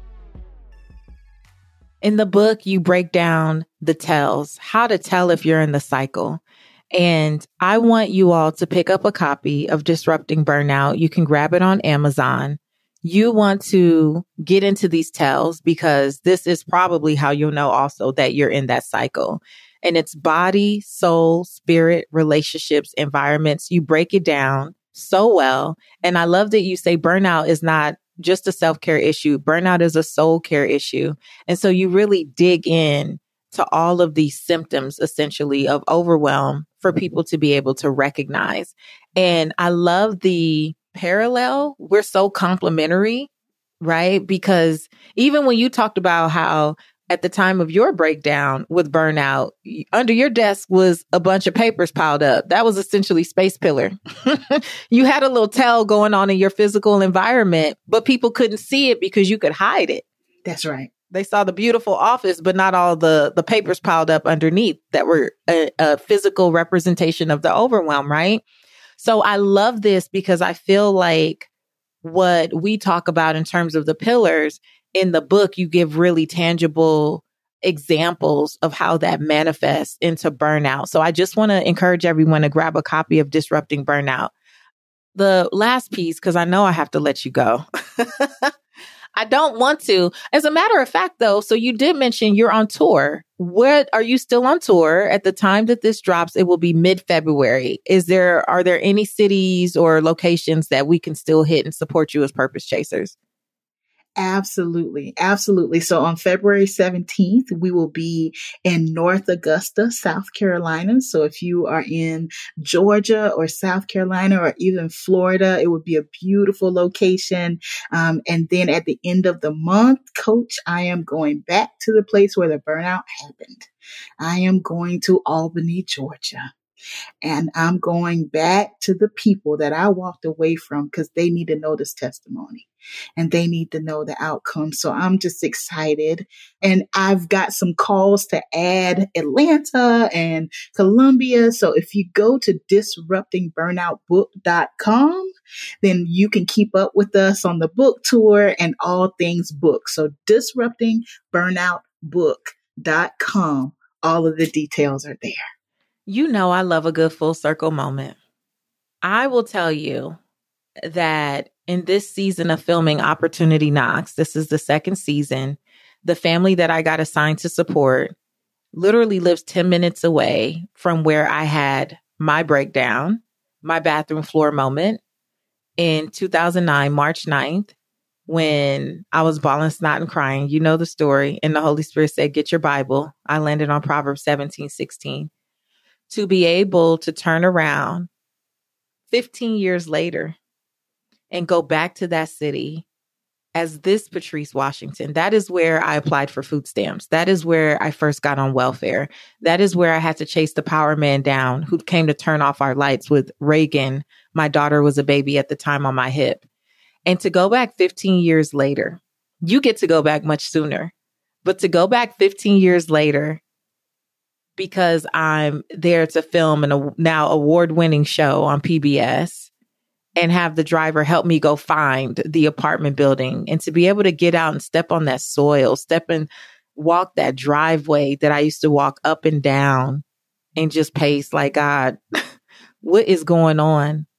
In the book, you break down the tells, how to tell if you're in the cycle. And I want you all to pick up a copy of Disrupting Burnout. You can grab it on Amazon. You want to get into these tells because this is probably how you'll know also that you're in that cycle. And it's body, soul, spirit, relationships, environments. You break it down so well. And I love that you say burnout is not just a self-care issue. Burnout is a soul care issue. And so you really dig in to all of these symptoms, essentially, of overwhelm for people to be able to recognize. And I love the parallel. We're so complementary, right? Because even when you talked about how at the time of your breakdown with burnout, under your desk was a bunch of papers piled up. That was essentially space pillar. You had a little tell going on in your physical environment, but people couldn't see it because you could hide it. That's right. They saw the beautiful office, but not all the, the papers piled up underneath that were a, a physical representation of the overwhelm, right? So I love this because I feel like what we talk about in terms of the pillars in the book, you give really tangible examples of how that manifests into burnout. So I just want to encourage everyone to grab a copy of Disrupting Burnout. The last piece, because I know I have to let you go. I don't want to. As a matter of fact, though, so you did mention you're on tour. What are you still on tour? At the time that this drops, it will be mid-February. Is there, are there any cities or locations that we can still hit and support you as Purpose Chasers? Absolutely. Absolutely. So on February seventeenth, we will be in North Augusta, South Carolina. So if you are in Georgia or South Carolina or even Florida, it would be a beautiful location. Um, and then at the end of the month, Coach, I am going back to the place where the burnout happened. I am going to Albany, Georgia. And I'm going back to the people that I walked away from because they need to know this testimony and they need to know the outcome. So I'm just excited. And I've got some calls to add Atlanta and Columbia. So if you go to disrupting burnout book dot com, then you can keep up with us on the book tour and all things book. So disrupting burnout book dot com, all of the details are there. You know, I love a good full circle moment. I will tell you that in this season of filming Opportunity Knocks, this is the second season, the family that I got assigned to support literally lives ten minutes away from where I had my breakdown, my bathroom floor moment in two thousand nine, March ninth, when I was bawling, snot, and crying. You know the story. And the Holy Spirit said, get your Bible. I landed on Proverbs seventeen sixteen. To be able to turn around fifteen years later and go back to that city as this Patrice Washington. That is where I applied for food stamps. That is where I first got on welfare. That is where I had to chase the power man down who came to turn off our lights with Reagan. My daughter was a baby at the time on my hip. And to go back fifteen years later, you get to go back much sooner, but to go back fifteen years later, because I'm there to film an now award-winning show on P B S and have the driver help me go find the apartment building, and to be able to get out and step on that soil, step and walk that driveway that I used to walk up and down and just pace like, God, what is going on?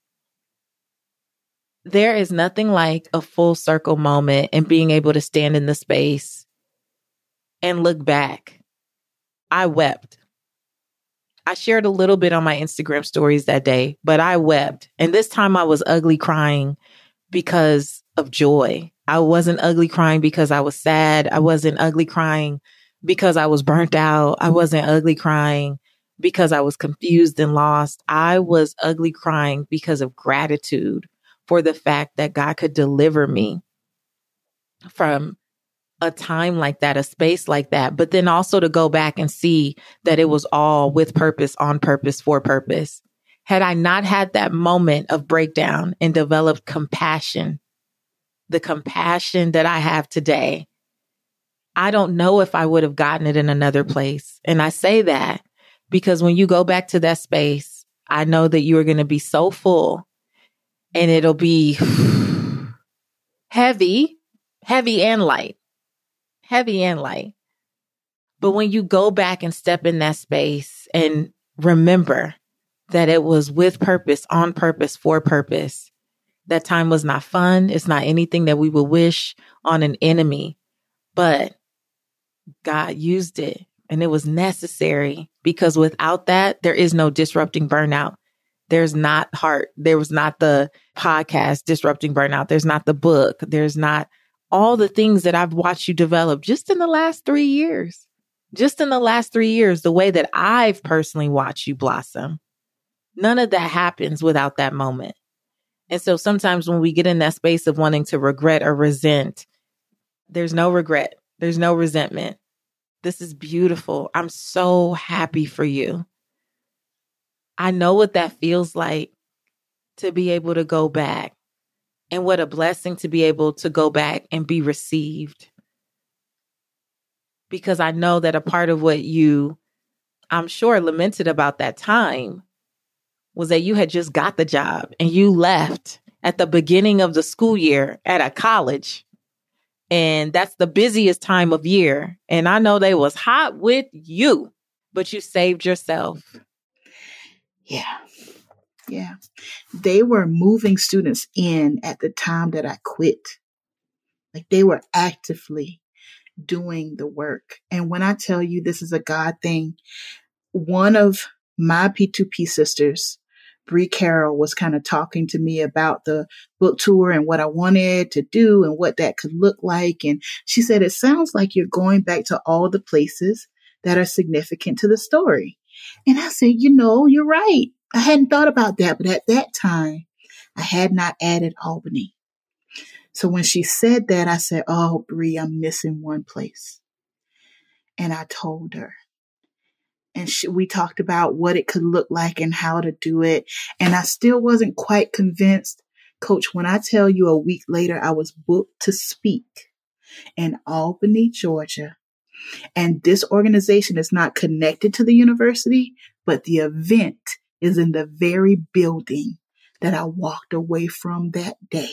There is nothing like a full circle moment and being able to stand in the space and look back. I wept. I shared a little bit on my Instagram stories that day, but I wept. And this time I was ugly crying because of joy. I wasn't ugly crying because I was sad. I wasn't ugly crying because I was burnt out. I wasn't ugly crying because I was confused and lost. I was ugly crying because of gratitude for the fact that God could deliver me from a time like that, a space like that, but then also to go back and see that it was all with purpose, on purpose, for purpose. Had I not had that moment of breakdown and developed compassion, the compassion that I have today, I don't know if I would have gotten it in another place. And I say that because when you go back to that space, I know that you are going to be so full and it'll be heavy, heavy and light. Heavy and light. But when you go back and step in that space and remember that it was with purpose, on purpose, for purpose, that time was not fun. It's not anything that we would wish on an enemy, but God used it and it was necessary, because without that, there is no disrupting burnout. There's not heart. There was not the podcast Disrupting Burnout. There's not the book. There's not all the things that I've watched you develop just in the last three years, just in the last three years, the way that I've personally watched you blossom. None of that happens without that moment. And so sometimes when we get in that space of wanting to regret or resent, there's no regret. There's no resentment. This is beautiful. I'm so happy for you. I know what that feels like to be able to go back. And what a blessing to be able to go back and be received. Because I know that a part of what you, I'm sure, lamented about that time was that you had just got the job and you left at the beginning of the school year at a college. And that's the busiest time of year. And I know they was hot with you, but you saved yourself. Yeah. Yeah. They were moving students in at the time that I quit. Like they were actively doing the work. And when I tell you this is a God thing, one of my P two P sisters, Bree Carroll, was kind of talking to me about the book tour and what I wanted to do and what that could look like. And she said, it sounds like you're going back to all the places that are significant to the story. And I said, you know, you're right. I hadn't thought about that, but at that time, I had not added Albany. So when she said that, I said, oh, Bree, I'm missing one place. And I told her. And she, we talked about what it could look like and how to do it. And I still wasn't quite convinced. Coach, when I tell you a week later, I was booked to speak in Albany, Georgia. And this organization is not connected to the university, but the event is in the very building that I walked away from that day.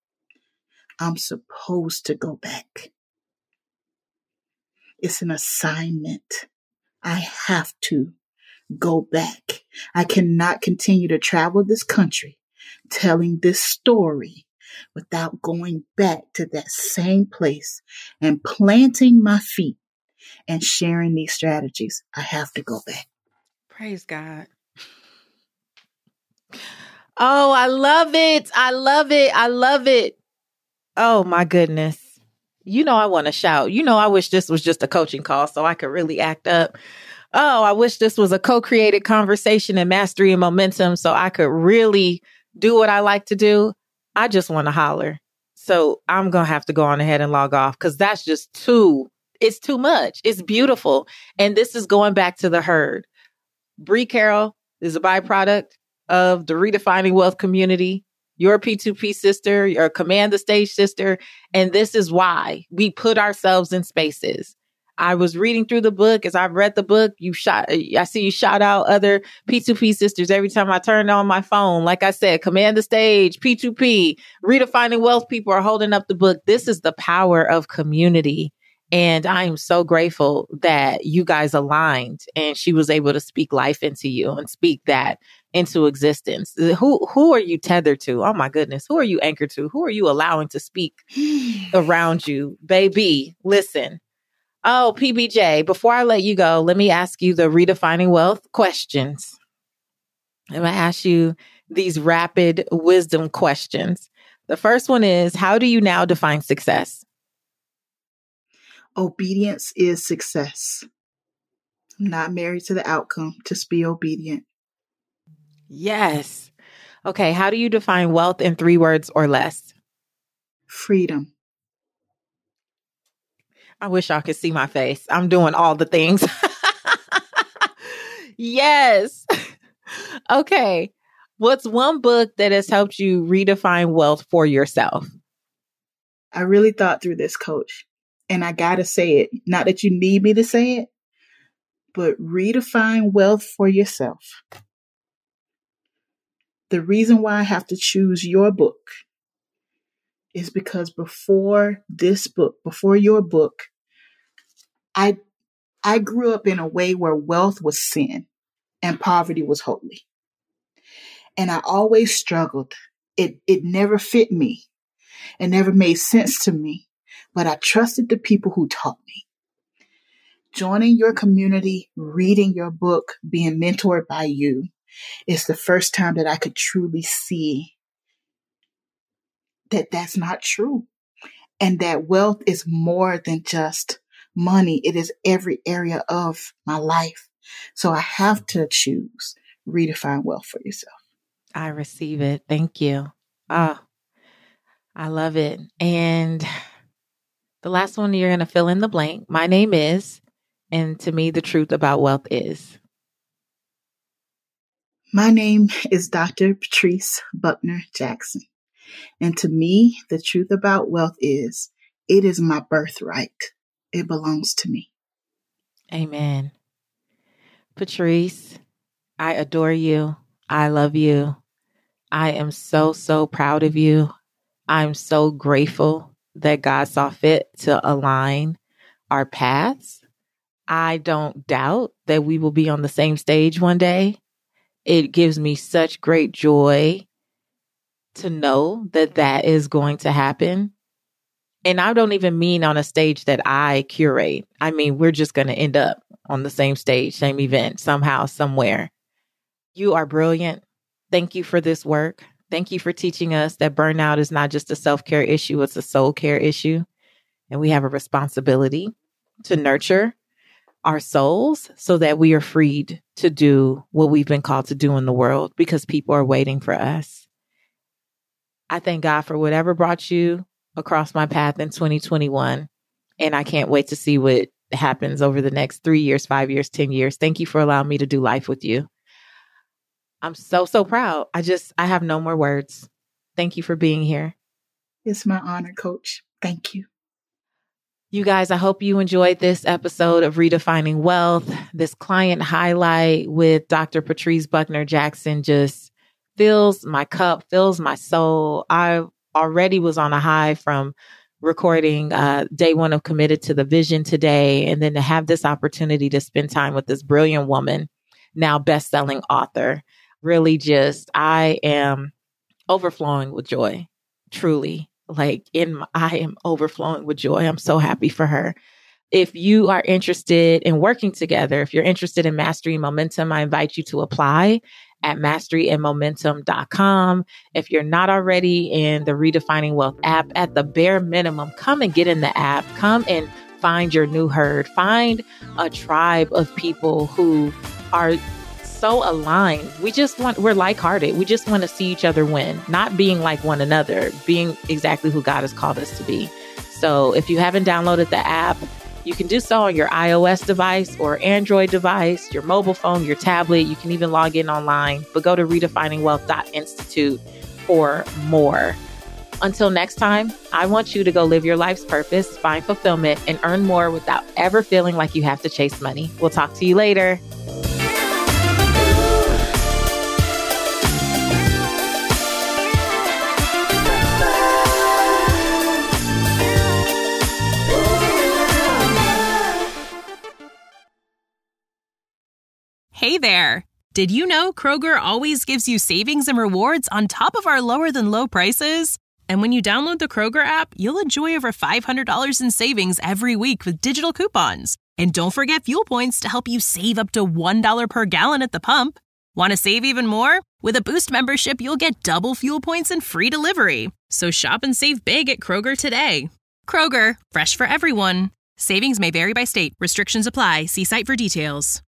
I'm supposed to go back. It's an assignment. I have to go back. I cannot continue to travel this country telling this story without going back to that same place and planting my feet and sharing these strategies. I have to go back. Praise God. Oh, I love it. I love it. I love it. Oh, my goodness. You know, I want to shout. You know, I wish this was just a coaching call so I could really act up. Oh, I wish this was a co-created conversation and mastery and momentum so I could really do what I like to do. I just want to holler. So I'm going to have to go on ahead and log off because that's just too, it's too much. It's beautiful. And this is going back to the herd. Bree Carroll is a byproduct of the Redefining Wealth community. You're a P two P sister, you're a Command the Stage sister. And this is why we put ourselves in spaces. I was reading through the book. As I've read the book, you shot, I see you shout out other P two P sisters every time I turn on my phone. Like I said, Command the Stage, P two P, Redefining Wealth people are holding up the book. This is the power of community. And I am so grateful that you guys aligned and she was able to speak life into you and speak that into existence. Who who are you tethered to? Oh my goodness. Who are you anchored to? Who are you allowing to speak around you? Baby, listen. Oh, P B J, before I let you go, let me ask you the Redefining Wealth questions. I'm going to ask you these rapid wisdom questions. The first one is, how do you now define success? Obedience is success. I'm not married to the outcome. Just be obedient. Yes. Okay. How do you define wealth in three words or less? Freedom. I wish y'all could see my face. I'm doing all the things. Yes. Okay. What's one book that has helped you redefine wealth for yourself? I really thought through this, Coach. And I got to say it. Not that you need me to say it, but redefine wealth for yourself. The reason why I have to choose your book is because before this book, before your book, I I grew up in a way where wealth was sin and poverty was holy. And I always struggled. It it never fit me. It never made sense to me. But I trusted the people who taught me. Joining your community, reading your book, being mentored by you is the first time that I could truly see that that's not true. And that wealth is more than just money. It is every area of my life. So I have to choose redefine wealth for yourself. I receive it. Thank you. Oh, I love it. And the last one, you're going to fill in the blank. My name is, and to me, the truth about wealth is. My name is Doctor Patrice Buckner Jackson. And to me, the truth about wealth is, it is my birthright. It belongs to me. Amen. Patrice, I adore you. I love you. I am so, so proud of you. I'm so grateful that God saw fit to align our paths. I don't doubt that we will be on the same stage one day. It gives me such great joy to know that that is going to happen. And I don't even mean on a stage that I curate. I mean, we're just going to end up on the same stage, same event, somehow, somewhere. You are brilliant. Thank you for this work. Thank you for teaching us that burnout is not just a self-care issue, it's a soul care issue. And we have a responsibility to nurture our souls so that we are freed to do what we've been called to do in the world because people are waiting for us. I thank God for whatever brought you across my path in twenty twenty-one. And I can't wait to see what happens over the next three years, five years, ten years. Thank you for allowing me to do life with you. I'm so, so proud. I just, I have no more words. Thank you for being here. It's my honor, Coach. Thank you. You guys, I hope you enjoyed this episode of Redefining Wealth. This client highlight with Doctor Patrice Buckner Jackson just fills my cup, fills my soul. I already was on a high from recording uh, day one of Committed to the Vision today. And then to have this opportunity to spend time with this brilliant woman now best-selling author. Really just, I am overflowing with joy, truly. Like in my, I am overflowing with joy. I'm so happy for her. If you are interested in working together, if you're interested in Mastery and Momentum, I invite you to apply at mastery and momentum dot com. If you're not already in the Redefining Wealth app, at the bare minimum, come and get in the app. Come and find your new herd. Find a tribe of people who are so aligned. We just want, we're like-hearted. We just want to see each other win, not being like one another, being exactly who God has called us to be. So if you haven't downloaded the app, you can do so on your iOS device or Android device, your mobile phone, your tablet. You can even log in online, but go to redefining wealth dot institute for more. Until next time, I want you to go live your life's purpose, find fulfillment, and earn more without ever feeling like you have to chase money. We'll talk to you later. Hey there! Did you know Kroger always gives you savings and rewards on top of our lower-than-low prices? And when you download the Kroger app, you'll enjoy over five hundred dollars in savings every week with digital coupons. And don't forget fuel points to help you save up to one dollar per gallon at the pump. Want to save even more? With a Boost membership, you'll get double fuel points and free delivery. So shop and save big at Kroger today. Kroger, fresh for everyone. Savings may vary by state. Restrictions apply. See site for details.